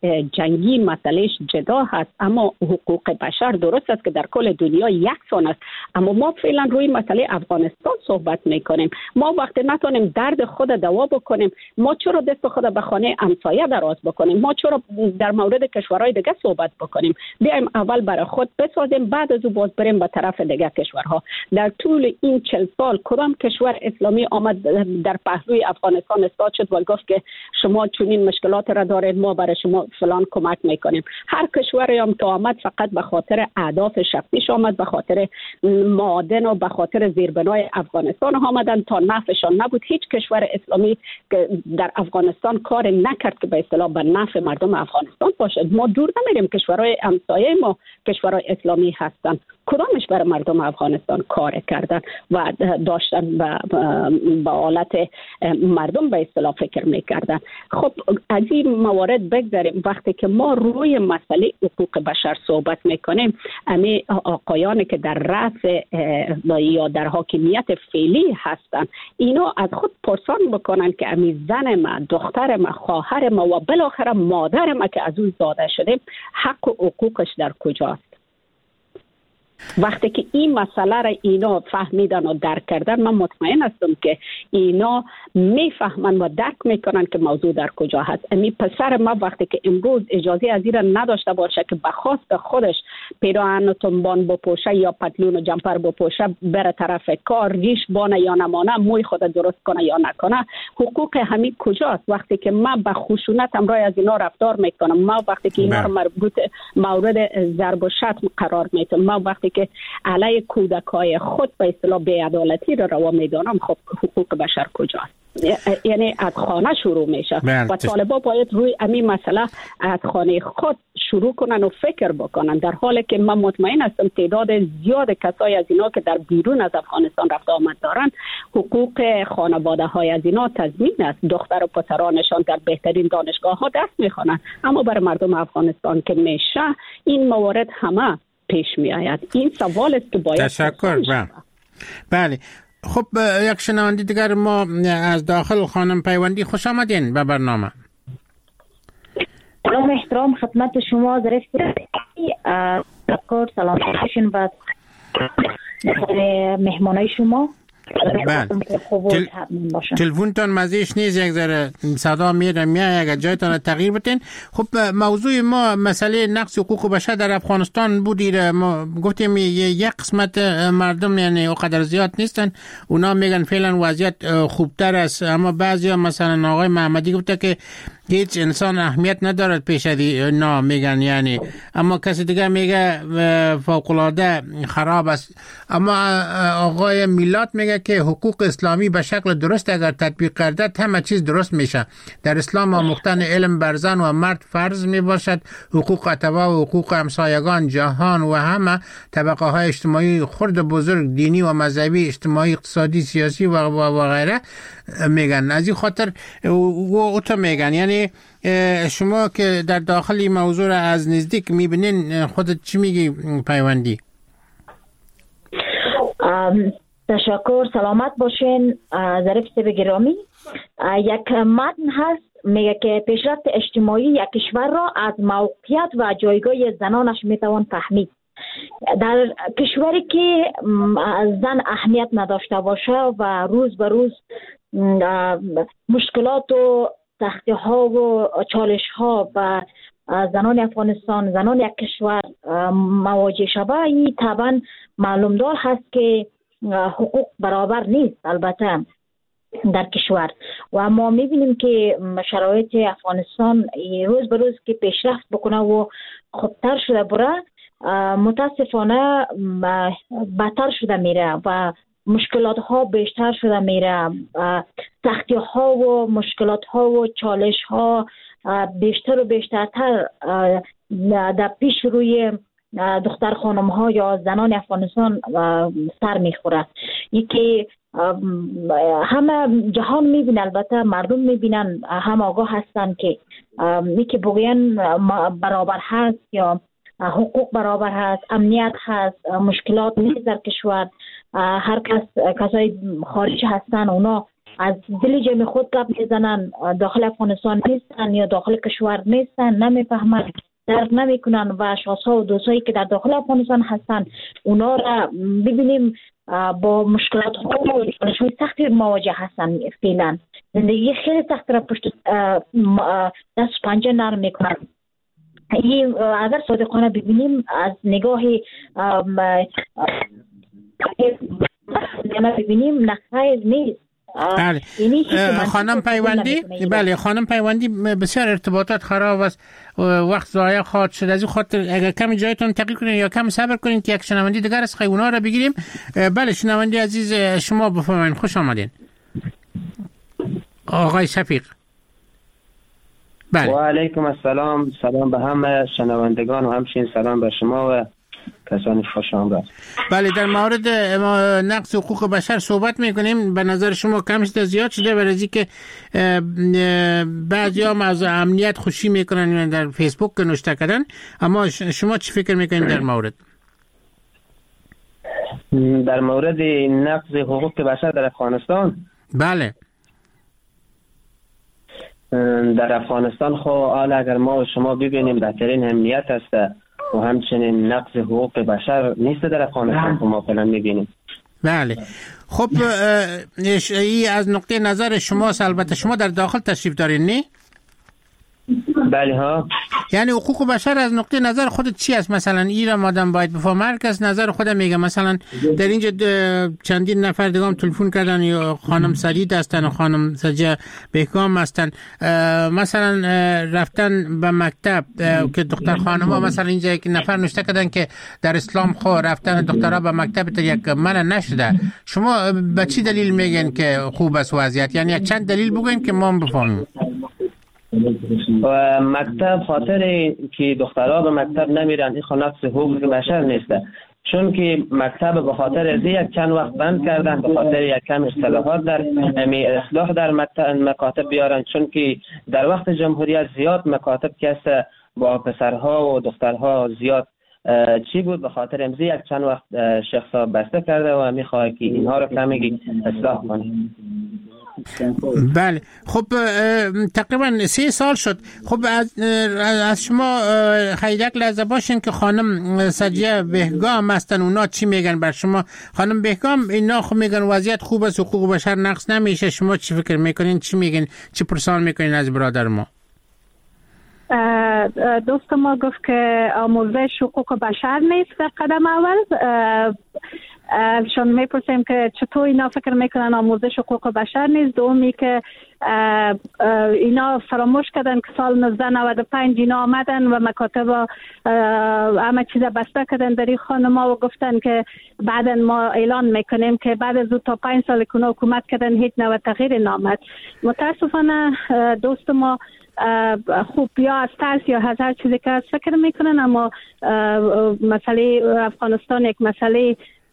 جنگی مسئلهش جدا هست، اما حقوق بشر درست است که در کل دنیا یکسان است. اما ما فعلا روی مسئله افغانستان صحبت میکنیم. ما وقتی نتونیم درد خود دوا بکنیم، ما چرا دست خود به خانه همسایه دراز بکنیم؟ ما چرا در مورد کشورهای دیگه صحبت بکنیم؟ بیایم اول برای خود بسازیم، بعد از اون باز بریم به طرف دیگه کشورها. در طول این چل سال کدام کشور اسلامی آمد در پهلوی افغانستان استاد شد و گفت که شما چنین مشکلات را دارید، ما برای شما فلان کمک میکنیم؟ هر کشوری هم که آمد فقط به خاطر اهداف شخصیش آمد، به خاطر معادن و به خاطر زیربنای افغانستان آمدن، تا نفعشان نبود. هیچ کشور اسلامی که در افغانستان کار نکرد که به اصطلاح به نفع مردم افغانستان باشد. ما دور نمیریم، کشورهای همسایه ما کشورهای اسلامی هستند، کدامش برای مردم افغانستان کار کردن و داشتن به حالت مردم به اصطلاح فکر میکردن. خب از این موارد بگذاریم. وقتی که ما روی مسئله حقوق بشر صحبت میکنیم، امی آقایانی که در رأس یا در حاکمیت فعلی هستن، اینا از خود پرسان بکنن که امی زن ما، دختر ما، خواهر ما و بالاخره مادر ما که از اون زاده شده، حق و حقوقش در کجاست؟ وقتی که این مسئله را اینا فهمیدن و درک کردن، من مطمئن هستم که اینا میفهمن و درک میکنن که موضوع در کجا هست. امی پسر ما وقتی که امروز اجازه از این را نداشته باشه که به خواست خودش پیراهن و تنبان بپوشه یا پتلون و جمپر بپوشه، بره طرف کار، ریش بانه یا نمانه، موی خود درست کنه یا نکنه، حقوق همین کجاست؟ وقتی که من به خشونت همراه از اینا رفتار میکنم، ما وقتی که اینا رو مربوط مورد ضرب و شتم قرار میدم، ما وقتی که علیه کودکای خود به اصطلاح بی‌عدالتی را روا میدانم، خب حقوق بشر کجاست؟ یعنی از خانه شروع میشه و طالبا باید روی همین مسئله از خانه خود شروع کنن و فکر بکنن، در حالی که من مطمئن هستم تعداد زیاد کسایی از اینا که در بیرون از افغانستان رفت آمد دارن، حقوق خانواده های از اینا تضمین است. دختر و پسرانشان در بهترین دانشگاه ها درس میخوانن، اما برای مردم افغانستان که میشه این موارد همه پیش می آید. این سوال است که باید تشکر. بله. خب یک شنونده دیگر ما از داخل، خانم پیوندی، خوش آمدین به برنامه. سلام احترام خدمت شما ظریف تشکر، سلام علیکم و مهمانای شما. تلفنتان مزیش نیست، یک ذره صدا میره میاد، اگر جایتان تغییر بتین. خب موضوع ما مسئله نقض حقوق بشر در افغانستان بودی، ما گفتیم یک قسمت مردم یعنی اونقدر زیاد نیستن، اونا میگن فعلا وضعیت خوبتر است، اما بعضیا مثلا آقای محمدی گفته که هیچ انسان اهمیت ندارد پیش از اینا میگن یعنی، اما کسی دیگه میگه فوق العاده خراب است. اما آقای میلاد میگه که حقوق اسلامی به شکل درست اگر تطبیق گردد همه چیز درست میشه. در اسلام آموختن علم بر زن و مرد فرض میباشد، حقوق اتباع و حقوق همسایگان جهان و همه طبقه های اجتماعی خرد و بزرگ، دینی و مذهبی، اجتماعی، اقتصادی، سیاسی و و غیره میگن. از این خاطر و اوتا میگن یعنی شما که در داخل این موضوع را از نزدیک میبینین خودت چی میگی پیوندی؟ تشکر، سلامت باشین. ظریف صاحب گرامی، یک متن هست میگه که پیشرفت اجتماعی یک کشور را از موقعیت و جایگاه زنانش میتوان فهمید. در کشوری که زن اهمیت نداشته باشه و روز به روز مشکلات و سختی ها و چالش ها و زنان افغانستان، زنان یک کشور مواجه شده، این طبعا معلوم دار هست که حقوق برابر نیست البته در کشور. و ما میبینیم که شرایط افغانستان روز به روز که پیشرفت بکنه و خوبتر شده بره، متاسفانه بدتر شده میره و مشکلات ها بیشتر شده میره، سختی ها و مشکلات ها و چالش ها بیشتر و بیشترتر در پیش روی دختر خانم ها یا زنان افغانستان سر میخوره. یکی همه جهان میبینن، البته مردم میبینن، هم آگاه هستن که یکی بگوین برابر هست یا حقوق برابر هست، امنیت هست، مشکلات نیست در کشور. هر کس کسای خارجی هستن اونا از دل جمع خود گپ میزنن، داخل افغانستان نیستن یا داخل کشور نیستن، نمیفهمن، درک نمیکنن و شخصا و دوستایی که در داخل افغانستان هستن اونا را ببینیم با مشکلات ها و چالش‌های سختی مواجه هستن. فعلا زندگی خیلی سخت را پشت دست پنجه نرم میکنن. این اگر صادقانه ببینیم از نگاه ببینیم نقص نیست. بله خانم پیوندی، بله خانم پیوندی، بسیار ارتباطات خراب است، وقت ضایع خواهد شد. از این خاطر اگر کمی جایتون تغییر کنین یا کم صبر کنین که یک شنوندی دیگر از اونا را بگیریم. بله شنوندی عزیز شما بفرمایید، خوش آمدین. آقای شفیق. بله. و علیکم السلام، سلام به همه شنوندگان و همچنین سلام به شما و کسانی خوش آمد. بله در مورد نقض حقوق بشر صحبت میکنیم. به نظر شما کم شده زیاد شده؟ برای که بعضیا از امنیت خوشی میکنن در فیسبوک نوشته کردن، اما شما چی فکر میکنید در مورد در مورد نقض حقوق بشر در افغانستان؟ بله در افغانستان خو حالا اگر ما و شما ببینیم بهترین امنیت است و همچنین نقض حقوق بشر نیست در افغانستان که ما فعلا میبینیم. بله خب این از نقطه نظر شما، البته شما در داخل تشریف دارین نه؟ بله ها. یعنی حقوق بشر از نقطه نظر خودت چی است؟ مثلا ایران آدم باید بفهم، هر کس نظر خودم میگه. مثلا در اینجا چندین نفر دیگه هم تلفن کردن، یا خانم سعید هستن و خانم سجه بهکام هستن، مثلا رفتن به مکتب که دختر خانم ها، مثلا اینجا یک نفر نوشته کردن که در اسلام خو رفتن دخترها به مکتب تا یک من نشده. شما به چی دلیل میگن که خوب است وضعیت؟ یعنی یک چند دلیل بگوین که ما بفهمیم. و مکتب خاطر که دخترها به مکتب نمیرن این نقض حقوق بشر نیسته، چون که مکتب به خاطر از یک چند وقت بند کردن، به خاطر یک کم اصلاحات در اصلاح در مکاتب بیارن، چون که در وقت جمهوریت زیاد مکاتب کس با پسرها و دخترها زیاد چی بود، به خاطر امضی یک چند وقت شخصا بسته کرده و میخواه که اینها رو کمی اصلاح کنه. بله خب تقریبا سه سال شد. خب از, از شما خیلی لحظه باشین که خانم سجیه بهگام هستن، اونا چی میگن بر شما؟ خانم بهگام اینا خب میگن وضعیت خوب است، حقوق بشر نقض نمیشه، شما چی فکر میکنین؟ چی میگن؟ چی پرسان میکنین از برادر ما؟ دوست ما گفت که آموزش حقوق بشر نیست در قدم اول. ازشان میپرسیم که چطور اینا فکر میکنن آموزش حقوق بشر نیست. دومی که اینا فراموش کردن که سال نوزده نود و پنج اینا آمدن و مکاتب همه چیز بسته کردن در این خانما و گفتن که بعدا ما اعلان میکنیم که بعد از تا پنج سال که اونا حکومت کردن هیچ نوع تغییر نامد. متاسفانه دوست ما خوب یا از ترس یا از هر چیزی که از فکر میکنن، اما مسئله افغانستان یک مسئله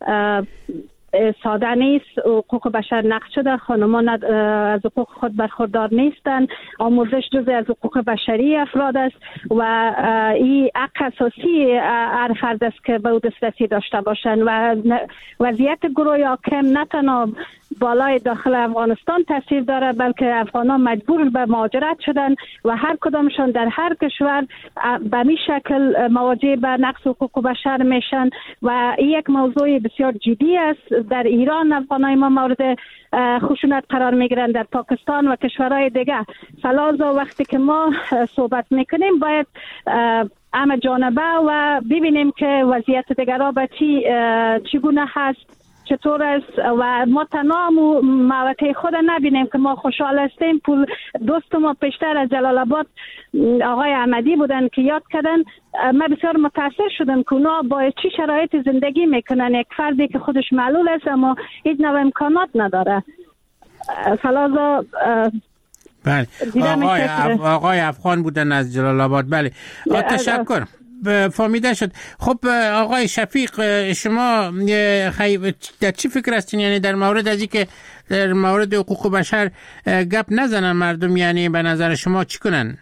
ساده نیست. حقوق بشر نقض شده، خانمان از حقوق خود برخوردار نیستند. آموزش جزء از حقوق بشری افراد است و این حق اساسی هر فرد است که به او دسترسی داشته باشند و وضعیت گروه حاکم نه تنها بالای داخل افغانستان تاثیر داره، بلکه افغانان مجبور به مهاجرت شدن و هر کدامشان در هر کشور به می شکل مواجه به نقض حقوق بشر میشن و این یک موضوع بسیار جدی است. در ایران افغانای ما مورد خشونت قرار میگیرند، در پاکستان و کشورهای دیگه. فلازا وقتی که ما صحبت میکنیم باید همه جانبه و ببینیم که وضعیت دیگرها به چی چگونه هست، چطور است و ما تنها موقع خود نبینیم که ما خوشحال هستیم. پول دوست ما پیشتر از جلال آباد آقای احمدی بودن که یاد کردن، من بسیار متاثر شدم که اونا با چی شرایط زندگی میکنن. یک فردی که خودش معلول است اما هیچ نوع امکانات نداره. فلازا بله آقای, اف... آقای افغان بودن از جلال آباد. بله تشکر، فهمیده شد. خب آقای شفیق شما خی... در چی فکر هستین؟ یعنی در مورد از اینکه در مورد حقوق بشر گپ نزنن مردم، یعنی به نظر شما چی کنن؟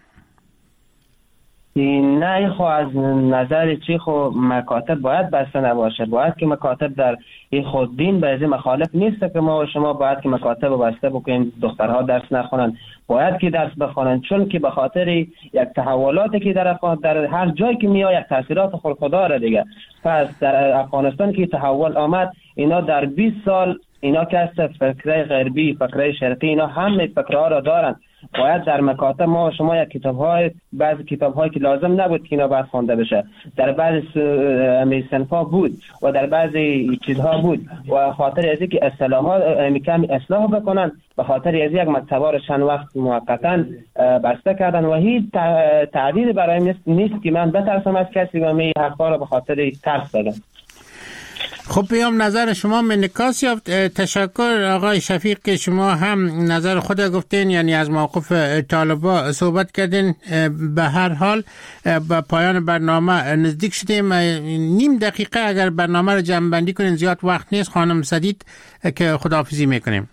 نه خو از نظر چی خو مکاتب باید بسته نباشه، باید که مکاتب در این خود دین به ازی مخالف نیست که ما و شما باید که مکاتب بسته بکنیم دخترها درس نخونن، باید که درس بخونن، چون که به خاطر یک تحولاتی که در در هر جایی که میاد یک تاثیرات خودخواه دیگه. پس در افغانستان که تحول آمد، اینا در بیست سال اینا که از فکرای غربی فکرای شرقی اینا همه فکرها را دارن. باید در مکاتب ما و شما یک کتاب‌های بعضی کتاب‌هایی که لازم نبود که اینا باید خوانده بشه، در بعضی صنف‌ها بود و در بعضی چیزها بود و خاطر از اینکه اصلاحات کم اصلاح بکنن، به خاطر از یک مکتبا رو چند وقت موقتا بسته کردن و هیچ تعدیل برای نیست, نیست که من بترسم از کسی و می حقا رو به خاطر ترس دادم. خب بیام نظر شما منکاس یافت. تشکر آقای شفیق که شما هم نظر خود گفتین، یعنی از موقف طالبا صحبت کردین. به هر حال به پایان برنامه نزدیک شدیم. نیم دقیقه اگر برنامه رو جمع بندی کنین، زیاد وقت نیست. خانم سدید که خداحافظی میکنیم.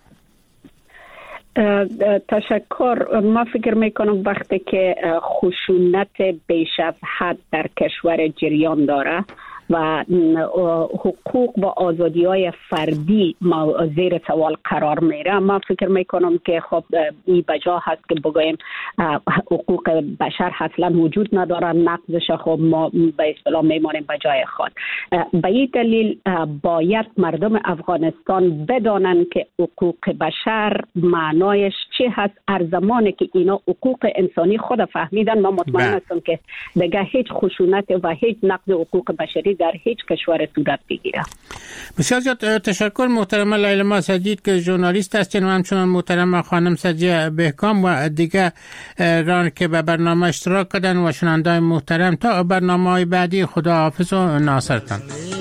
تشکر. ما فکر میکنم وقتی که خشونت بیش از حد در کشور جریان داره و حقوق و آزادی های فردی زیر سوال قرار میره، ما فکر میکنم که خب این بجا هست که بگویم حقوق بشر اصلا وجود نداره، نقضش خب ما به اصطلاح میمانیم بجای خود. به این دلیل باید مردم افغانستان بدانند که حقوق بشر معنایش چی هست. هر زمانی که اینا حقوق انسانی خود فهمیدن، ما مطمئن هستم که دیگه هیچ خشونت و هیچ نقض حقوق بشری در هیچ کشور صورت بگیره. بسیار زیاد تشکر محترم لیلا سجید که ژورنالیست هستین و همچنان محترم خانم سجیه بهگام و دیگه ران که به برنامه اشتراک کردن و شنوندگان محترم. تا برنامه‌های بعدی خداحافظ و ناصرتان.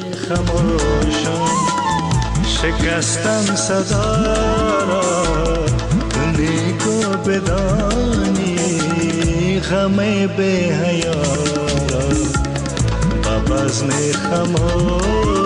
شکستم صدا را نیکو بدانی، غم به حیا بزن خموشان.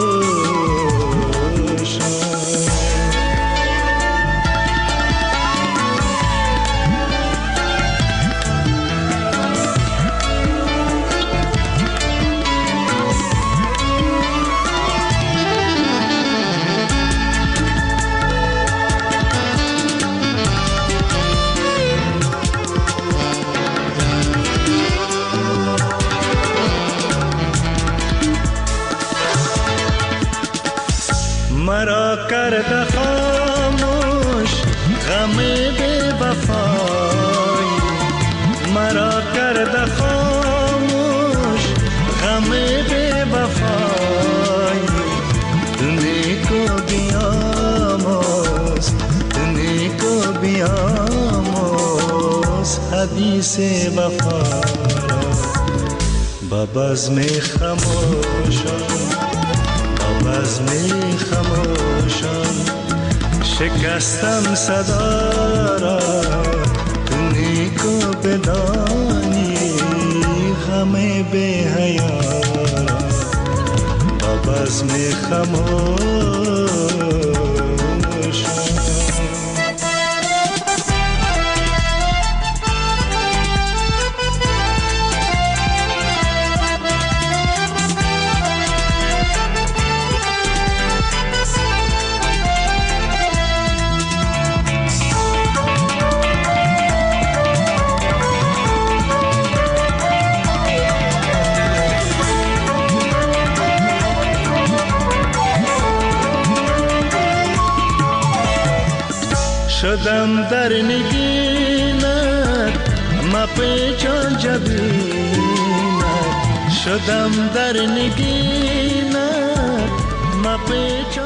مرا کرده خاموش غم بی وفایی، مرا کرده خاموش غم بی وفایی. نیکو بیاموز نیکو بیاموز حدیث وفا با بزم خموشان، با بزم خموشان شکستم صدا را. نیکو بدانی غم بی حیا با بزم خموشان. شدم در نگینت مپیچان جبینت، شدم در نگینت مپیچان